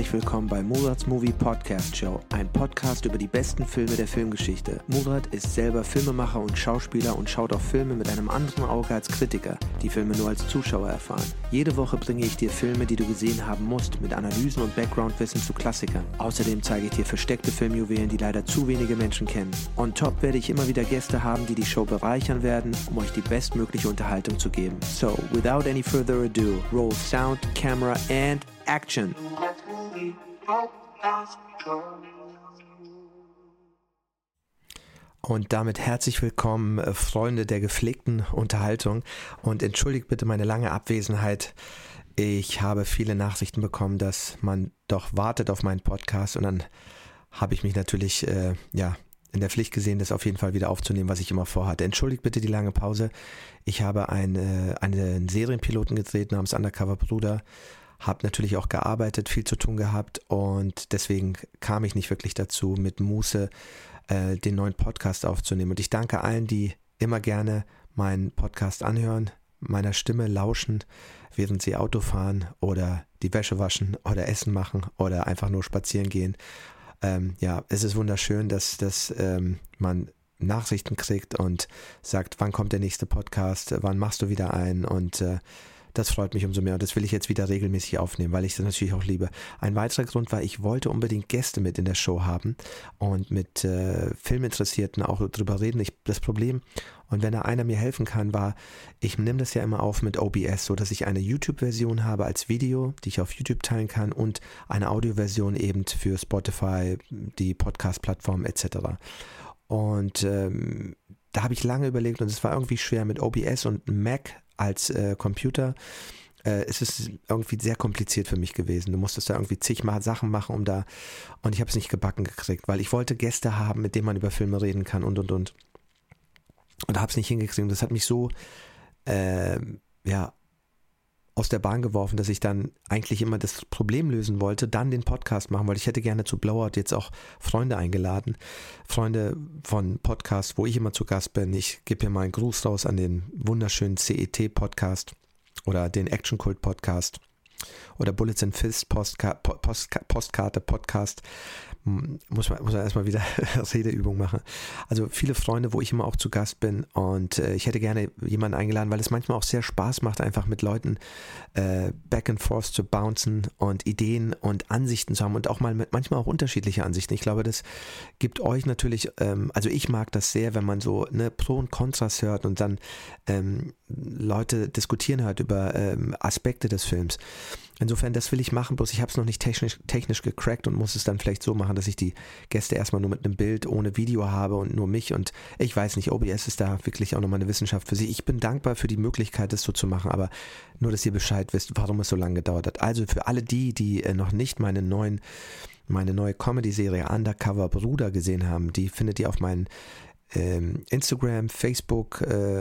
herzlich willkommen bei Murads Movie Podcast Show, ein Podcast über die besten Filme der Filmgeschichte. Murad ist selber Filmemacher und Schauspieler und schaut auf Filme mit einem anderen Auge als Kritiker, die Filme nur als Zuschauer erfahren. Jede Woche bringe ich dir Filme, die du gesehen haben musst, mit Analysen und Background-Wissen zu Klassikern. Außerdem zeige ich dir versteckte Filmjuwelen, die leider zu wenige Menschen kennen. On top werde ich immer wieder Gäste haben, die die Show bereichern werden, um euch die bestmögliche Unterhaltung zu geben. So, without any further ado, roll sound, camera and action. Und damit herzlich willkommen, Freunde der gepflegten Unterhaltung, und entschuldigt bitte meine lange Abwesenheit. Ich habe viele Nachrichten bekommen, dass man doch wartet auf meinen Podcast, und dann habe ich mich natürlich in der Pflicht gesehen, das auf jeden Fall wieder aufzunehmen, was ich immer vorhatte. Entschuldigt bitte die lange Pause. Ich habe einen Serienpiloten gedreht namens Undercover Bruder, habe natürlich auch gearbeitet, viel zu tun gehabt, und deswegen kam ich nicht wirklich dazu, mit Muße den neuen Podcast aufzunehmen. Und ich danke allen, die immer gerne meinen Podcast anhören, meiner Stimme lauschen, während sie Auto fahren oder die Wäsche waschen oder Essen machen oder einfach nur spazieren gehen. Es ist wunderschön, dass man Nachrichten kriegt und sagt, wann kommt der nächste Podcast, wann machst du wieder einen, und das freut mich umso mehr, und das will ich jetzt wieder regelmäßig aufnehmen, weil ich das natürlich auch liebe. Ein weiterer Grund war, ich wollte unbedingt Gäste mit in der Show haben und mit Filminteressierten auch drüber reden. Das Problem, und wenn da einer mir helfen kann, war, ich nehme das ja immer auf mit OBS, so dass ich eine YouTube-Version habe als Video, die ich auf YouTube teilen kann, und eine Audioversion eben für Spotify, die Podcast-Plattform etc. Und da habe ich lange überlegt, und es war irgendwie schwer mit OBS und Mac als Computer. Es ist irgendwie sehr kompliziert für mich gewesen. Du musstest da irgendwie zig Sachen machen, und ich habe es nicht gebacken gekriegt, weil ich wollte Gäste haben, mit denen man über Filme reden kann und. Und habe es nicht hingekriegt. Und das hat mich so aus der Bahn geworfen, dass ich dann eigentlich immer das Problem lösen wollte, dann den Podcast machen wollte. Ich hätte gerne zu Blowout jetzt auch Freunde eingeladen, Freunde von Podcasts, wo ich immer zu Gast bin. Ich gebe hier mal einen Gruß raus an den wunderschönen CET-Podcast oder den Action-Kult-Podcast oder Bullets and Fist Postkarte Podcast. Muss man erstmal wieder Redeübung machen. Also viele Freunde, wo ich immer auch zu Gast bin, und ich hätte gerne jemanden eingeladen, weil es manchmal auch sehr Spaß macht, einfach mit Leuten back and forth zu bouncen und Ideen und Ansichten zu haben, und auch manchmal auch unterschiedliche Ansichten. Ich glaube, das gibt euch natürlich, also ich mag das sehr, wenn man so Pro und Kontras hört und dann Leute diskutieren hört über Aspekte des Films. Insofern, das will ich machen, bloß ich habe es noch nicht technisch gecrackt und muss es dann vielleicht so machen, dass ich die Gäste erstmal nur mit einem Bild ohne Video habe und nur mich, und ich weiß nicht, OBS ist da wirklich auch nochmal eine Wissenschaft für sich. Ich bin dankbar für die Möglichkeit, das so zu machen, aber nur, dass ihr Bescheid wisst, warum es so lange gedauert hat. Also für alle die noch nicht meine neue Comedy-Serie Undercover Bruder gesehen haben, die findet ihr auf meinen Instagram, Facebook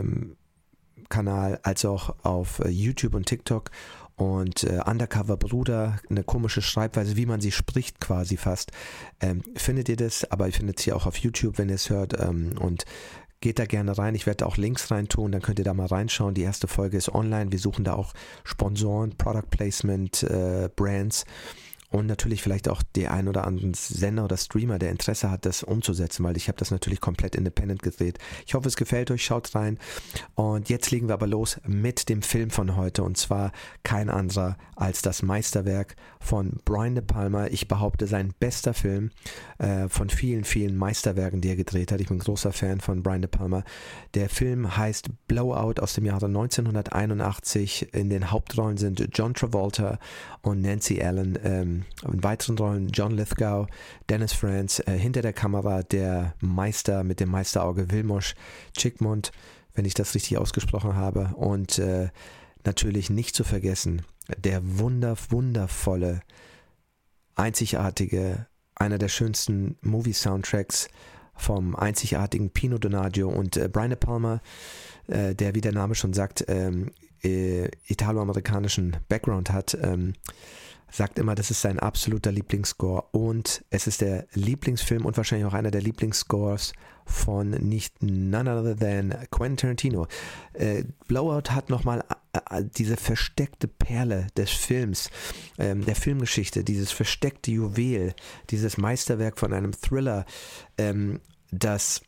Kanal, als auch auf YouTube und TikTok. Und Undercover Bruder, eine komische Schreibweise, wie man sie spricht quasi fast, findet ihr das, aber ihr findet es hier auch auf YouTube, wenn ihr es hört, und geht da gerne rein. Ich werde auch Links reintun, dann könnt ihr da mal reinschauen. Die erste Folge ist online, wir suchen da auch Sponsoren, Product Placement, Brands, und natürlich vielleicht auch der ein oder anderen Sender oder Streamer, der Interesse hat, das umzusetzen, weil ich habe das natürlich komplett independent gedreht. Ich hoffe, es gefällt euch, schaut rein. Und jetzt legen wir aber los mit dem Film von heute, und zwar kein anderer als das Meisterwerk von Brian De Palma. Ich behaupte, sein bester Film von vielen, vielen Meisterwerken, die er gedreht hat. Ich bin großer Fan von Brian De Palma. Der Film heißt Blowout aus dem Jahre 1981. In den Hauptrollen sind John Travolta und Nancy Allen. In weiteren Rollen John Lithgow, Dennis Franz, hinter der Kamera der Meister mit dem Meisterauge Vilmos Zsigmond, wenn ich das richtig ausgesprochen habe, und natürlich nicht zu vergessen der wundervolle, einzigartige, einer der schönsten Movie-Soundtracks vom einzigartigen Pino Donaggio und Brian De Palma, der, wie der Name schon sagt, italo-amerikanischen Background hat, sagt immer, das ist sein absoluter Lieblingsscore, und es ist der Lieblingsfilm und wahrscheinlich auch einer der Lieblingsscores von none other than Quentin Tarantino. Blowout hat nochmal diese versteckte Perle des Films, der Filmgeschichte, dieses versteckte Juwel, dieses Meisterwerk von einem Thriller, das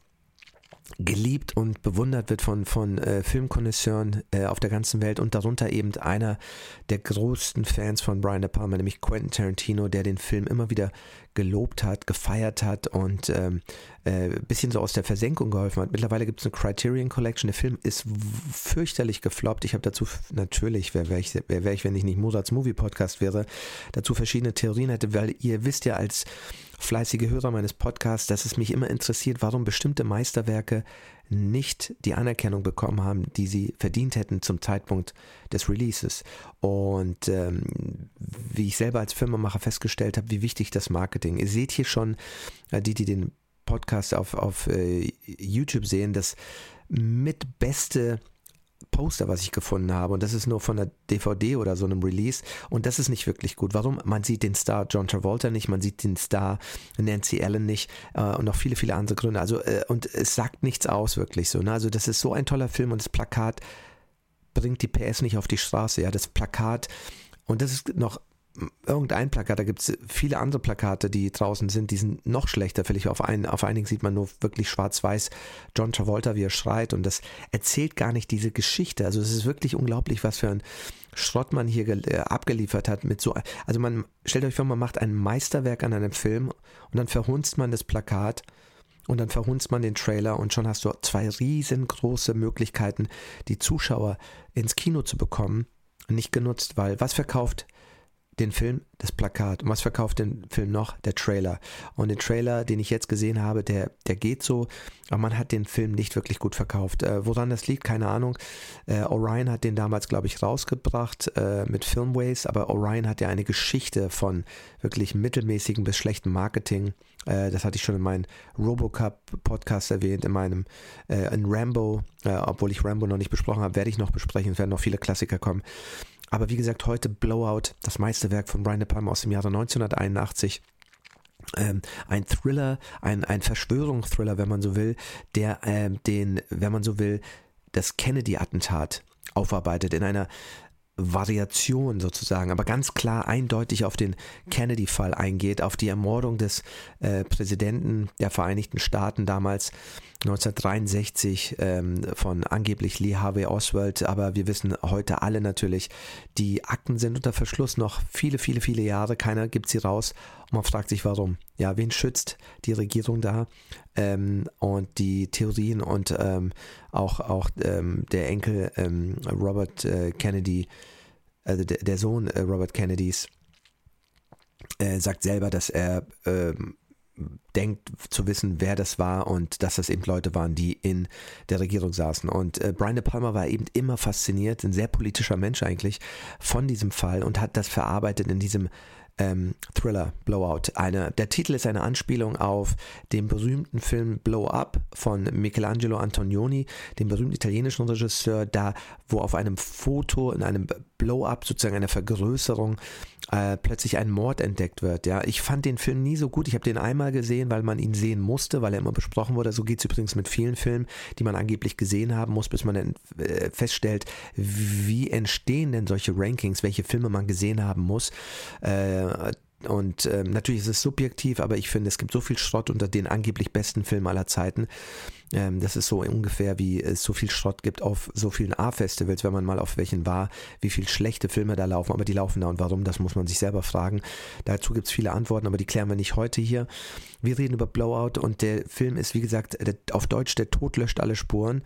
geliebt und bewundert wird von Filmkonnoisseuren auf der ganzen Welt und darunter eben einer der größten Fans von Brian De Palma, nämlich Quentin Tarantino, der den Film immer wieder gelobt hat, gefeiert hat und ein bisschen so aus der Versenkung geholfen hat. Mittlerweile gibt es eine Criterion Collection. Der Film ist fürchterlich gefloppt. Ich habe dazu natürlich, wer wäre ich, wenn ich nicht Mozarts Movie Podcast wäre, dazu verschiedene Theorien hätte, weil ihr wisst ja als fleißige Hörer meines Podcasts, dass es mich immer interessiert, warum bestimmte Meisterwerke nicht die Anerkennung bekommen haben, die sie verdient hätten zum Zeitpunkt des Releases. Und wie ich selber als Filmemacher festgestellt habe, wie wichtig das Marketing ist. Ihr seht hier schon, die den Podcast auf YouTube sehen, das mit beste Poster, was ich gefunden habe, und das ist nur von einer DVD oder so einem Release, und das ist nicht wirklich gut. Warum? Man sieht den Star John Travolta nicht, man sieht den Star Nancy Allen nicht und noch viele, viele andere Gründe. Also und es sagt nichts aus wirklich so. Ne? Also das ist so ein toller Film und das Plakat bringt die PS nicht auf die Straße. Ja, das Plakat, und das ist noch irgendein Plakat, da gibt es viele andere Plakate, die draußen sind, die sind noch schlechter. Vielleicht auf einigen sieht man nur wirklich schwarz-weiß John Travolta, wie er schreit, und das erzählt gar nicht diese Geschichte. Also es ist wirklich unglaublich, was für ein Schrott man hier abgeliefert hat mit so, also man, stellt euch vor, man macht ein Meisterwerk an einem Film und dann verhunzt man das Plakat und dann verhunzt man den Trailer und schon hast du 2 riesengroße Möglichkeiten, die Zuschauer ins Kino zu bekommen, nicht genutzt, weil was verkauft den Film? Das Plakat. Und was verkauft den Film noch? Der Trailer. Und den Trailer, den ich jetzt gesehen habe, der geht so, aber man hat den Film nicht wirklich gut verkauft. Woran das liegt, keine Ahnung. Orion hat den damals, glaube ich, rausgebracht mit Filmways, aber Orion hat ja eine Geschichte von wirklich mittelmäßigem bis schlechtem Marketing. Das hatte ich schon in meinem Robocop-Podcast erwähnt, in Rambo, obwohl ich Rambo noch nicht besprochen habe, werde ich noch besprechen, es werden noch viele Klassiker kommen. Aber wie gesagt, heute Blowout, das Meisterwerk von Brian De Palma aus dem Jahre 1981. Ein Thriller, ein Verschwörungsthriller, wenn man so will, der wenn man so will, das Kennedy-Attentat aufarbeitet in einer Variation sozusagen, aber ganz klar eindeutig auf den Kennedy-Fall eingeht, auf die Ermordung des Präsidenten der Vereinigten Staaten damals 1963 von angeblich Lee Harvey Oswald, aber wir wissen heute alle natürlich, die Akten sind unter Verschluss noch viele, viele, viele Jahre, keiner gibt sie raus und man fragt sich warum. Ja, wen schützt die Regierung da? Und die Theorien und auch der Enkel Robert Kennedy, also der Sohn Robert Kennedys, sagt selber, dass er denkt zu wissen, wer das war und dass das eben Leute waren, die in der Regierung saßen. Und Brian De Palma war eben immer fasziniert, ein sehr politischer Mensch eigentlich, von diesem Fall und hat das verarbeitet in diesem Thriller Blowout. Der Titel ist eine Anspielung auf den berühmten Film Blow Up von Michelangelo Antonioni, dem berühmten italienischen Regisseur, da wo auf einem Foto in einem Blow-Up, sozusagen einer Vergrößerung, plötzlich ein Mord entdeckt wird. Ja, ich fand den Film nie so gut. Ich habe den einmal gesehen, weil man ihn sehen musste, weil er immer besprochen wurde. So geht es übrigens mit vielen Filmen, die man angeblich gesehen haben muss, bis man dann feststellt, wie entstehen denn solche Rankings, welche Filme man gesehen haben muss. Und natürlich ist es subjektiv, aber ich finde, es gibt so viel Schrott unter den angeblich besten Filmen aller Zeiten. Das ist so ungefähr, wie es so viel Schrott gibt auf so vielen A-Festivals, wenn man mal auf welchen war, wie viele schlechte Filme da laufen, aber die laufen da und warum, das muss man sich selber fragen. Dazu gibt es viele Antworten, aber die klären wir nicht heute hier. Wir reden über Blowout und der Film ist, wie gesagt, auf Deutsch Der Tod löscht alle Spuren.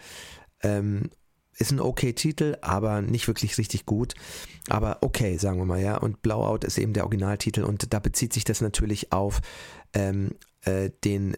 Ist ein okay Titel, aber nicht wirklich richtig gut. Aber okay, sagen wir mal, ja. Und Blowout ist eben der Originaltitel und da bezieht sich das natürlich auf den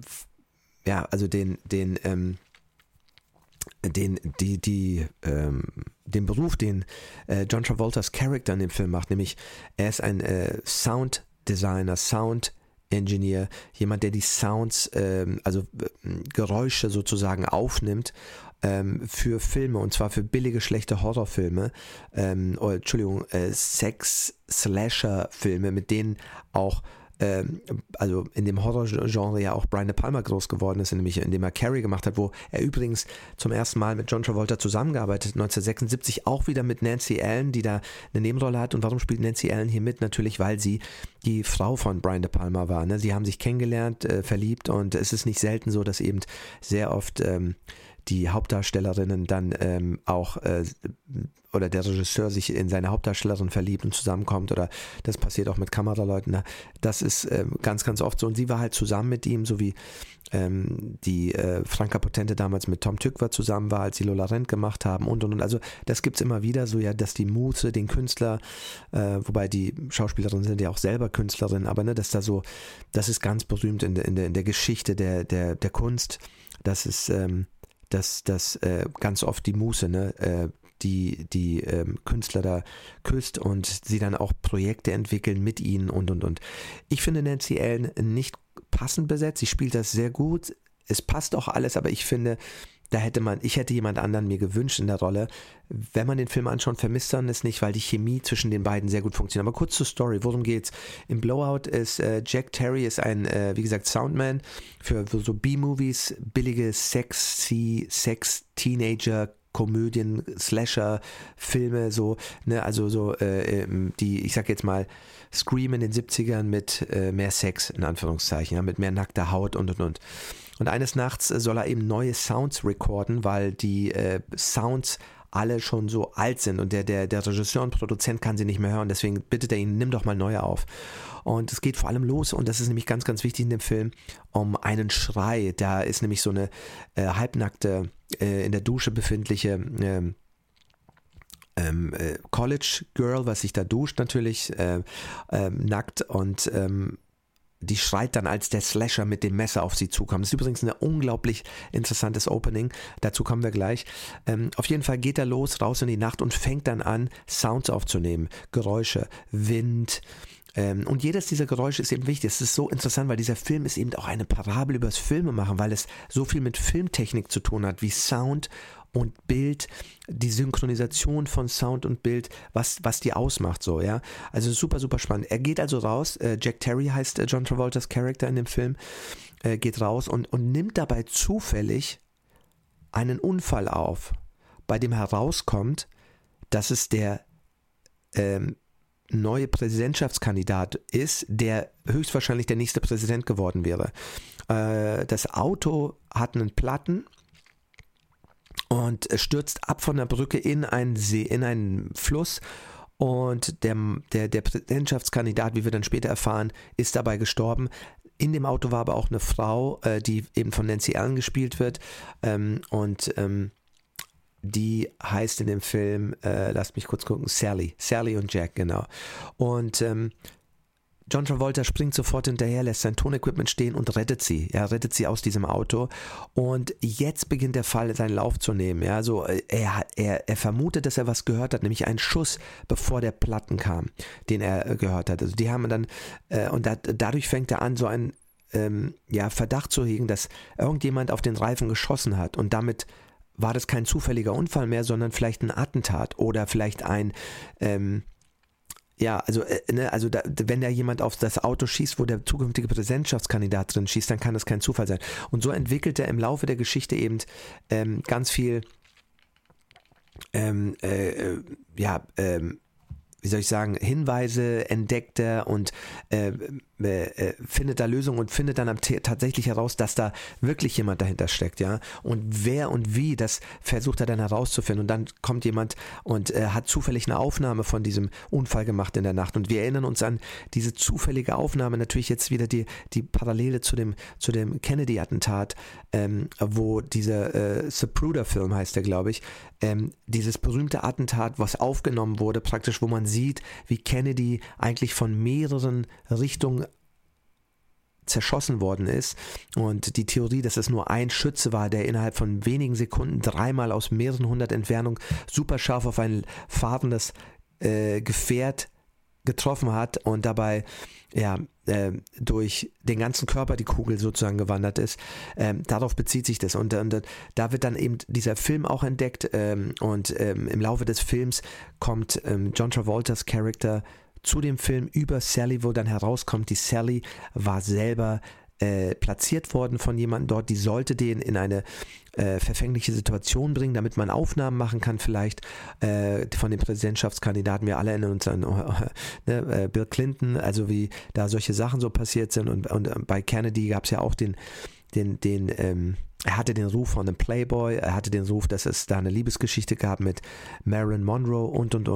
Beruf, den John Travoltas Charakter in dem Film macht, nämlich er ist ein Sound Designer, Sound Engineer, jemand, der die Sounds, Geräusche sozusagen aufnimmt für Filme, und zwar für billige, schlechte Horrorfilme, Sex-Slasher-Filme, mit denen auch also in dem Horror-Genre ja auch Brian De Palma groß geworden ist, nämlich indem er Carrie gemacht hat, wo er übrigens zum ersten Mal mit John Travolta zusammengearbeitet hat, 1976, auch wieder mit Nancy Allen, die da eine Nebenrolle hat. Und warum spielt Nancy Allen hier mit? Natürlich, weil sie die Frau von Brian De Palma war. Ne? Sie haben sich kennengelernt, verliebt, und es ist nicht selten so, dass eben sehr oft die Hauptdarstellerinnen dann auch oder der Regisseur sich in seine Hauptdarstellerin verliebt und zusammenkommt, oder das passiert auch mit Kameraleuten. Ne? Das ist ganz, ganz oft so, und sie war halt zusammen mit ihm, so wie die Franka Potente damals mit Tom Tykwer zusammen war, als sie Lola Rent gemacht haben und. Also das gibt es immer wieder so, ja, dass die Muse den Künstler, wobei die Schauspielerinnen sind ja auch selber Künstlerinnen, aber ne, dass da so, das ist ganz berühmt in der Geschichte der Kunst, das ist dass ganz oft die Muse, ne, die Künstler da küsst und sie dann auch Projekte entwickeln mit ihnen und. Ich finde Nancy Allen nicht passend besetzt, sie spielt das sehr gut, es passt auch alles, aber ich finde, ich hätte jemand anderen mir gewünscht in der Rolle. Wenn man den Film anschaut, vermisst man es nicht, weil die Chemie zwischen den beiden sehr gut funktioniert. Aber kurz zur Story, worum geht's? Im Blowout ist Jack Terry ist ein, wie gesagt, Soundman für so B-Movies, billige Sex-Teenager Komödien, Slasher, Filme, so, ne, also so, die, ich sag jetzt mal, Scream in den 70ern mit mehr Sex, in Anführungszeichen, ja, mit mehr nackter Haut und. Und eines Nachts soll er eben neue Sounds recorden, weil die Sounds alle schon so alt sind und der Regisseur und Produzent kann sie nicht mehr hören, deswegen bittet er ihn, nimm doch mal neue auf. Und es geht vor allem los, und das ist nämlich ganz, ganz wichtig in dem Film, um einen Schrei. Da ist nämlich so eine halbnackte, in der Dusche befindliche College Girl, was sich da duscht natürlich, nackt, und die schreit dann, als der Slasher mit dem Messer auf sie zukommt. Das ist übrigens ein unglaublich interessantes Opening, dazu kommen wir gleich. Auf jeden Fall geht er raus in die Nacht und fängt dann an, Sounds aufzunehmen, Geräusche, Wind. Und jedes dieser Geräusche ist eben wichtig. Es ist so interessant, weil dieser Film ist eben auch eine Parabel übers Filmemachen, weil es so viel mit Filmtechnik zu tun hat, wie Sound und Bild, die Synchronisation von Sound und Bild, was die ausmacht, so, ja. Also super, super spannend. Er geht also raus, Jack Terry heißt John Travoltas Charakter in dem Film, geht raus und nimmt dabei zufällig einen Unfall auf, bei dem herauskommt, dass es der neue Präsidentschaftskandidat ist, der höchstwahrscheinlich der nächste Präsident geworden wäre. Das Auto hat einen Platten und stürzt ab von der Brücke in einen See, in einen Fluss, und der Präsidentschaftskandidat, wie wir dann später erfahren, ist dabei gestorben. In dem Auto war aber auch eine Frau, die eben von Nancy Allen gespielt wird, und die heißt in dem Film, lasst mich kurz gucken, Sally und Jack, genau. Und John Travolta springt sofort hinterher, lässt sein Tonequipment stehen und rettet sie. Er rettet sie aus diesem Auto. Und jetzt beginnt der Fall, seinen Lauf zu nehmen. Ja, also er vermutet, dass er was gehört hat, nämlich einen Schuss, bevor der Platten kam, den er gehört hat. Also die haben dann, und dadurch fängt er an, so einen Verdacht zu hegen, dass irgendjemand auf den Reifen geschossen hat. Und damit war das kein zufälliger Unfall mehr, sondern vielleicht ein Attentat oder vielleicht ein wenn da jemand auf das Auto schießt, wo der zukünftige Präsidentschaftskandidat drin schießt, dann kann das kein Zufall sein. Und so entwickelt er im Laufe der Geschichte eben ganz viel, wie soll ich sagen, Hinweise entdeckt er und findet da Lösungen und findet dann tatsächlich heraus, dass da wirklich jemand dahinter steckt, ja. Und wer und wie, das versucht er dann herauszufinden. Und dann kommt jemand und hat zufällig eine Aufnahme von diesem Unfall gemacht in der Nacht. Und wir erinnern uns an diese zufällige Aufnahme, natürlich jetzt wieder die Parallele zu dem Kennedy-Attentat, wo dieser Zapruder-Film heißt der, glaube ich, dieses berühmte Attentat, was aufgenommen wurde, praktisch, wo man sieht, wie Kennedy eigentlich von mehreren Richtungen zerschossen worden ist, und die Theorie, dass es nur ein Schütze war, der innerhalb von wenigen Sekunden dreimal aus mehreren hundert Entfernung super scharf auf ein fahrendes Gefährt getroffen hat und dabei durch den ganzen Körper die Kugel sozusagen gewandert ist. Darauf bezieht sich das, und da wird dann eben dieser Film auch entdeckt, und im Laufe des Films kommt John Travoltas Charakter zu dem Film über Sally, wo dann herauskommt, die Sally war selber platziert worden von jemandem dort, die sollte den in eine verfängliche Situation bringen, damit man Aufnahmen machen kann vielleicht von den Präsidentschaftskandidaten. Wir alle erinnern uns an Bill Clinton, also wie da solche Sachen so passiert sind und bei Kennedy gab es ja auch er hatte den Ruf von einem Playboy, er hatte den Ruf, dass es da eine Liebesgeschichte gab mit Marilyn Monroe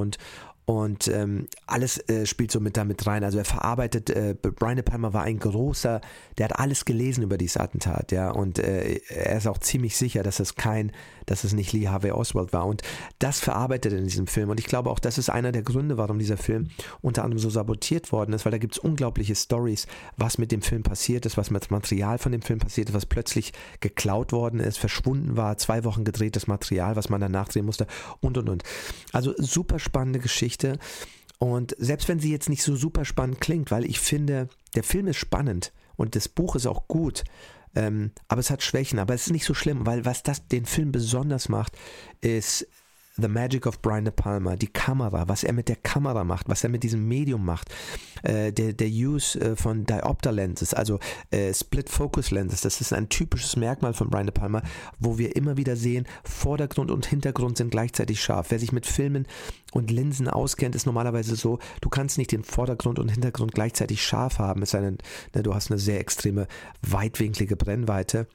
und alles spielt so mit damit rein. Also er verarbeitet, Brian De Palma war ein großer, der hat alles gelesen über dieses Attentat, ja, und er ist auch ziemlich sicher, dass es nicht Lee Harvey Oswald war, und das verarbeitet er in diesem Film, und ich glaube auch, das ist einer der Gründe, warum dieser Film unter anderem so sabotiert worden ist, weil da gibt es unglaubliche Stories, was mit dem Film passiert ist, was mit dem Material von dem Film passiert ist, was plötzlich geklaut worden ist, verschwunden war, 2 Wochen gedrehtes Material, was man dann nachdrehen musste und. Also super spannende Geschichte. Und selbst wenn sie jetzt nicht so super spannend klingt, weil ich finde, der Film ist spannend und das Buch ist auch gut, aber es hat Schwächen, aber es ist nicht so schlimm, weil was den Film besonders macht, ist The Magic of Brian De Palma, die Kamera, was er mit der Kamera macht, was er mit diesem Medium macht, der Use von Diopter Lenses, also Split Focus Lenses, das ist ein typisches Merkmal von Brian De Palma, wo wir immer wieder sehen, Vordergrund und Hintergrund sind gleichzeitig scharf. Wer sich mit Filmen und Linsen auskennt, ist normalerweise so, du kannst nicht den Vordergrund und Hintergrund gleichzeitig scharf haben, es sei denn, du hast eine sehr extreme weitwinklige Brennweite.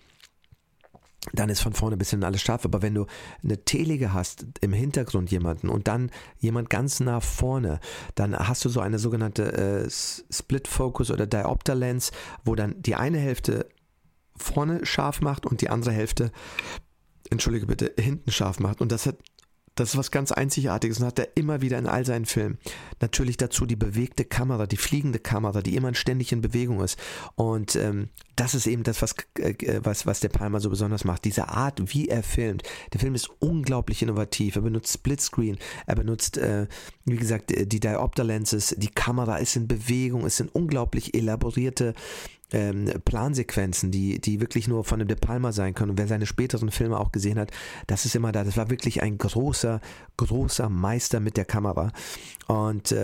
Dann ist von vorne ein bisschen alles scharf, aber wenn du eine Telige hast, im Hintergrund jemanden und dann jemand ganz nah vorne, dann hast du so eine sogenannte Split Focus oder Diopter Lens, wo dann die eine Hälfte vorne scharf macht und die andere Hälfte, entschuldige bitte, hinten scharf macht, und das ist was ganz Einzigartiges und hat er immer wieder in all seinen Filmen. Natürlich dazu die bewegte Kamera, die fliegende Kamera, die immer ständig in Bewegung ist. Und das ist eben das, was der Palma so besonders macht. Diese Art, wie er filmt. Der Film ist unglaublich innovativ. Er benutzt Splitscreen, er benutzt, wie gesagt, die Diopter Lenses, die Kamera ist in Bewegung, es sind unglaublich elaborierte Plansequenzen, die wirklich nur von dem De Palma sein können. Und wer seine späteren Filme auch gesehen hat, das ist immer da. Das war wirklich ein großer Meister mit der Kamera. Und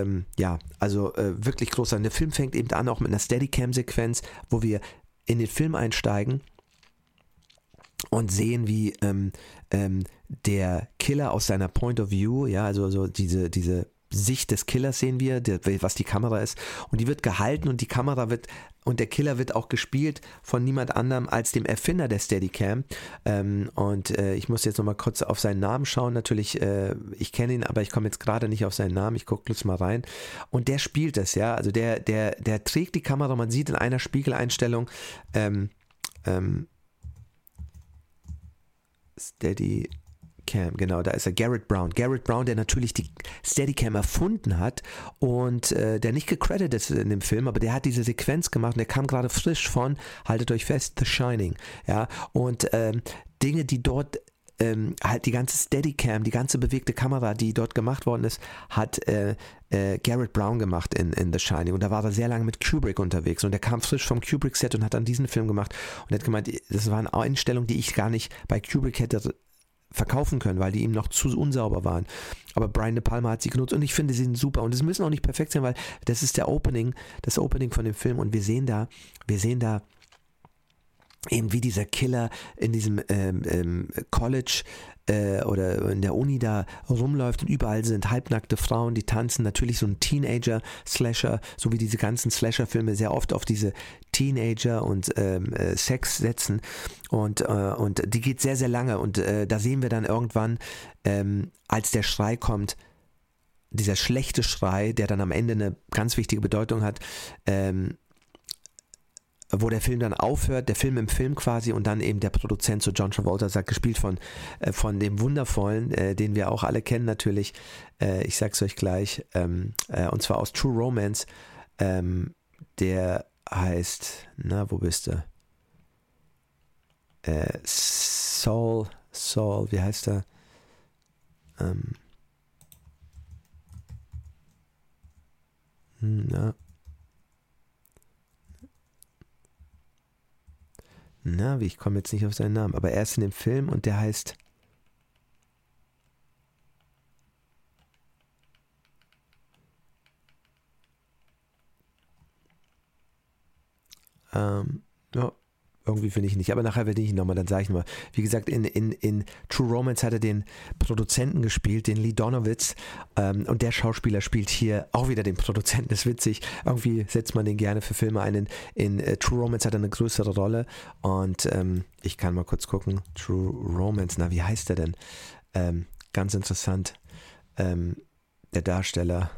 wirklich großer. Und der Film fängt eben an auch mit einer Steadicam-Sequenz, wo wir in den Film einsteigen und sehen, wie der Killer aus seiner Point of View, ja, also so diese Sicht des Killers sehen wir, was die Kamera ist, und die wird gehalten und der Killer wird auch gespielt von niemand anderem als dem Erfinder der Steadicam, ich muss jetzt nochmal kurz auf seinen Namen schauen, natürlich, ich kenne ihn, aber ich komme jetzt gerade nicht auf seinen Namen, ich gucke kurz mal rein, und der spielt es, ja, also der trägt die Kamera, man sieht in einer Spiegeleinstellung, Steadicam, genau, da ist er, Garrett Brown, der natürlich die Steadicam erfunden hat und der nicht gecredited ist in dem Film, aber der hat diese Sequenz gemacht und der kam gerade frisch von, haltet euch fest, The Shining, ja, und Dinge, die dort halt die ganze Steadicam, die ganze bewegte Kamera, die dort gemacht worden ist, hat Garrett Brown gemacht in The Shining, und da war er sehr lange mit Kubrick unterwegs und der kam frisch vom Kubrick-Set und hat dann diesen Film gemacht und hat gemeint, das waren Einstellungen, die ich gar nicht bei Kubrick hätte verkaufen können, weil die ihm noch zu unsauber waren. Aber Brian De Palma hat sie genutzt und ich finde, sie sind super. Und es müssen auch nicht perfekt sein, weil das ist das Opening von dem Film, und wir sehen da eben, wie dieser Killer in diesem College oder in der Uni da rumläuft und überall sind halbnackte Frauen, die tanzen, natürlich so ein Teenager-Slasher, so wie diese ganzen Slasher-Filme sehr oft auf diese Teenager und Sex setzen, und die geht sehr, sehr lange, und da sehen wir dann irgendwann, als der Schrei kommt, dieser schlechte Schrei, der dann am Ende eine ganz wichtige Bedeutung hat, wo der Film dann aufhört, der Film im Film quasi, und dann eben der Produzent, so John Travolta, sagt, gespielt von dem Wundervollen, den wir auch alle kennen natürlich, ich sag's euch gleich, und zwar aus True Romance, der heißt, na, wo bist du? Saul, wie heißt er? Ich komme jetzt nicht auf seinen Namen, aber er ist in dem Film und der heißt, Ja, irgendwie finde ich nicht. Aber nachher werde ich ihn nochmal, dann sage ich nochmal. Wie gesagt, in True Romance hat er den Produzenten gespielt, den Lee Donowitz. Und der Schauspieler spielt hier auch wieder den Produzenten. Das ist witzig. Irgendwie setzt man den gerne für Filme ein. In True Romance hat er eine größere Rolle. Und ich kann mal kurz gucken. True Romance, na, wie heißt der denn? Ganz interessant. Der Darsteller.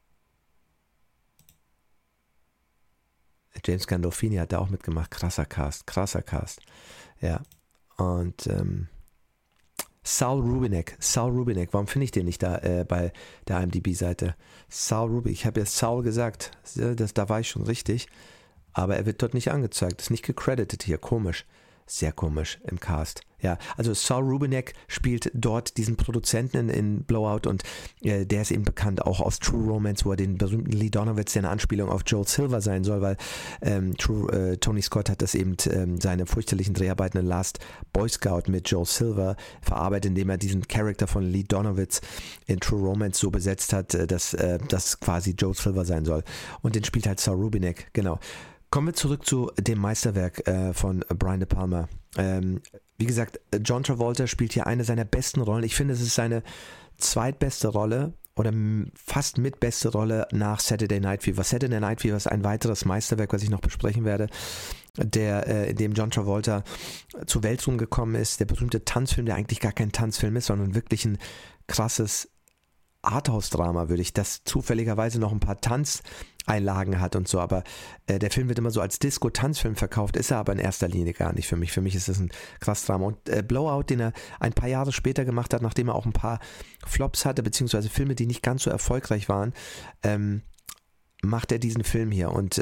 James Gandolfini hat da auch mitgemacht. Krasser Cast. Ja. Und Saul Rubinek, warum finde ich den nicht da bei der IMDb-Seite? Saul Rubinek, ich habe jetzt Saul gesagt, da war ich schon richtig, aber er wird dort nicht angezeigt, ist nicht gecredited hier, komisch. Sehr komisch im Cast. Ja, also Saul Rubinek spielt dort diesen Produzenten in Blowout und der ist eben bekannt auch aus True Romance, wo er den berühmten Lee Donowitz, der eine Anspielung auf Joel Silver sein soll, weil Tony Scott hat das eben seine fürchterlichen Dreharbeiten in Last Boy Scout mit Joel Silver verarbeitet, indem er diesen Charakter von Lee Donowitz in True Romance so besetzt hat, dass das quasi Joel Silver sein soll. Und den spielt halt Saul Rubinek, genau. Kommen wir zurück zu dem Meisterwerk von Brian De Palma. Wie gesagt, John Travolta spielt hier eine seiner besten Rollen. Ich finde, es ist seine zweitbeste Rolle oder fast mitbeste Rolle nach Saturday Night Fever. Saturday Night Fever ist ein weiteres Meisterwerk, was ich noch besprechen werde, in dem John Travolta zu Weltruhm gekommen ist. Der berühmte Tanzfilm, der eigentlich gar kein Tanzfilm ist, sondern wirklich ein krasses Arthouse-Drama, würde ich, das zufälligerweise noch ein paar Tanzeinlagen hat und so, aber der Film wird immer so als Disco-Tanzfilm verkauft, ist er aber in erster Linie gar nicht für mich. Für mich ist es ein krass Drama. Und Blowout, den er ein paar Jahre später gemacht hat, nachdem er auch ein paar Flops hatte, beziehungsweise Filme, die nicht ganz so erfolgreich waren, macht er diesen Film hier. Und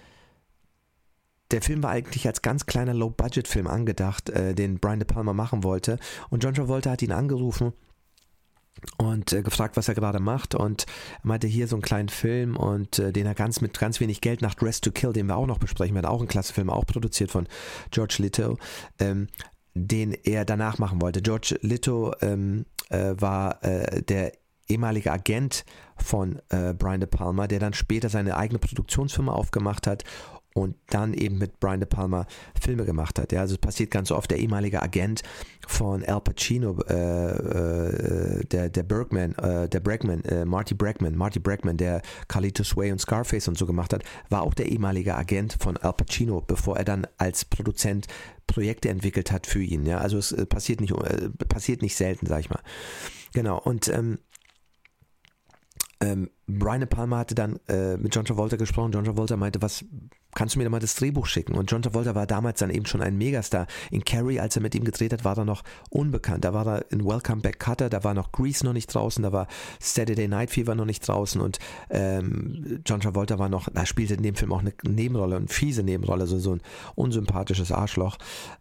der Film war eigentlich als ganz kleiner Low-Budget-Film angedacht, den Brian De Palma machen wollte. Und John Travolta hat ihn angerufen und gefragt, was er gerade macht, und er meinte, hier so einen kleinen Film, und den er mit ganz wenig Geld nach Dressed to Kill, den wir auch noch besprechen werden, auch ein klasse Film, auch produziert von George Litto, den er danach machen wollte. George Litto war der ehemalige Agent von Brian De Palma, der dann später seine eigene Produktionsfirma aufgemacht hat und dann eben mit Brian De Palma Filme gemacht hat. Ja, also es passiert ganz oft, der ehemalige Agent von Al Pacino, Marty Bregman, der Carlitos Way und Scarface und so gemacht hat, war auch der ehemalige Agent von Al Pacino, bevor er dann als Produzent Projekte entwickelt hat für ihn. Ja, also es passiert nicht selten, sag ich mal. Genau, und Brian De Palma hatte dann mit John Travolta gesprochen. John Travolta meinte, kannst du mir da mal das Drehbuch schicken? Und John Travolta war damals dann eben schon ein Megastar. In Carrie, als er mit ihm gedreht hat, war er noch unbekannt. Da war er in Welcome Back Kotter, da war noch Grease noch nicht draußen, da war Saturday Night Fever noch nicht draußen, und John Travolta spielte in dem Film auch eine Nebenrolle, eine fiese Nebenrolle, so ein unsympathisches Arschloch.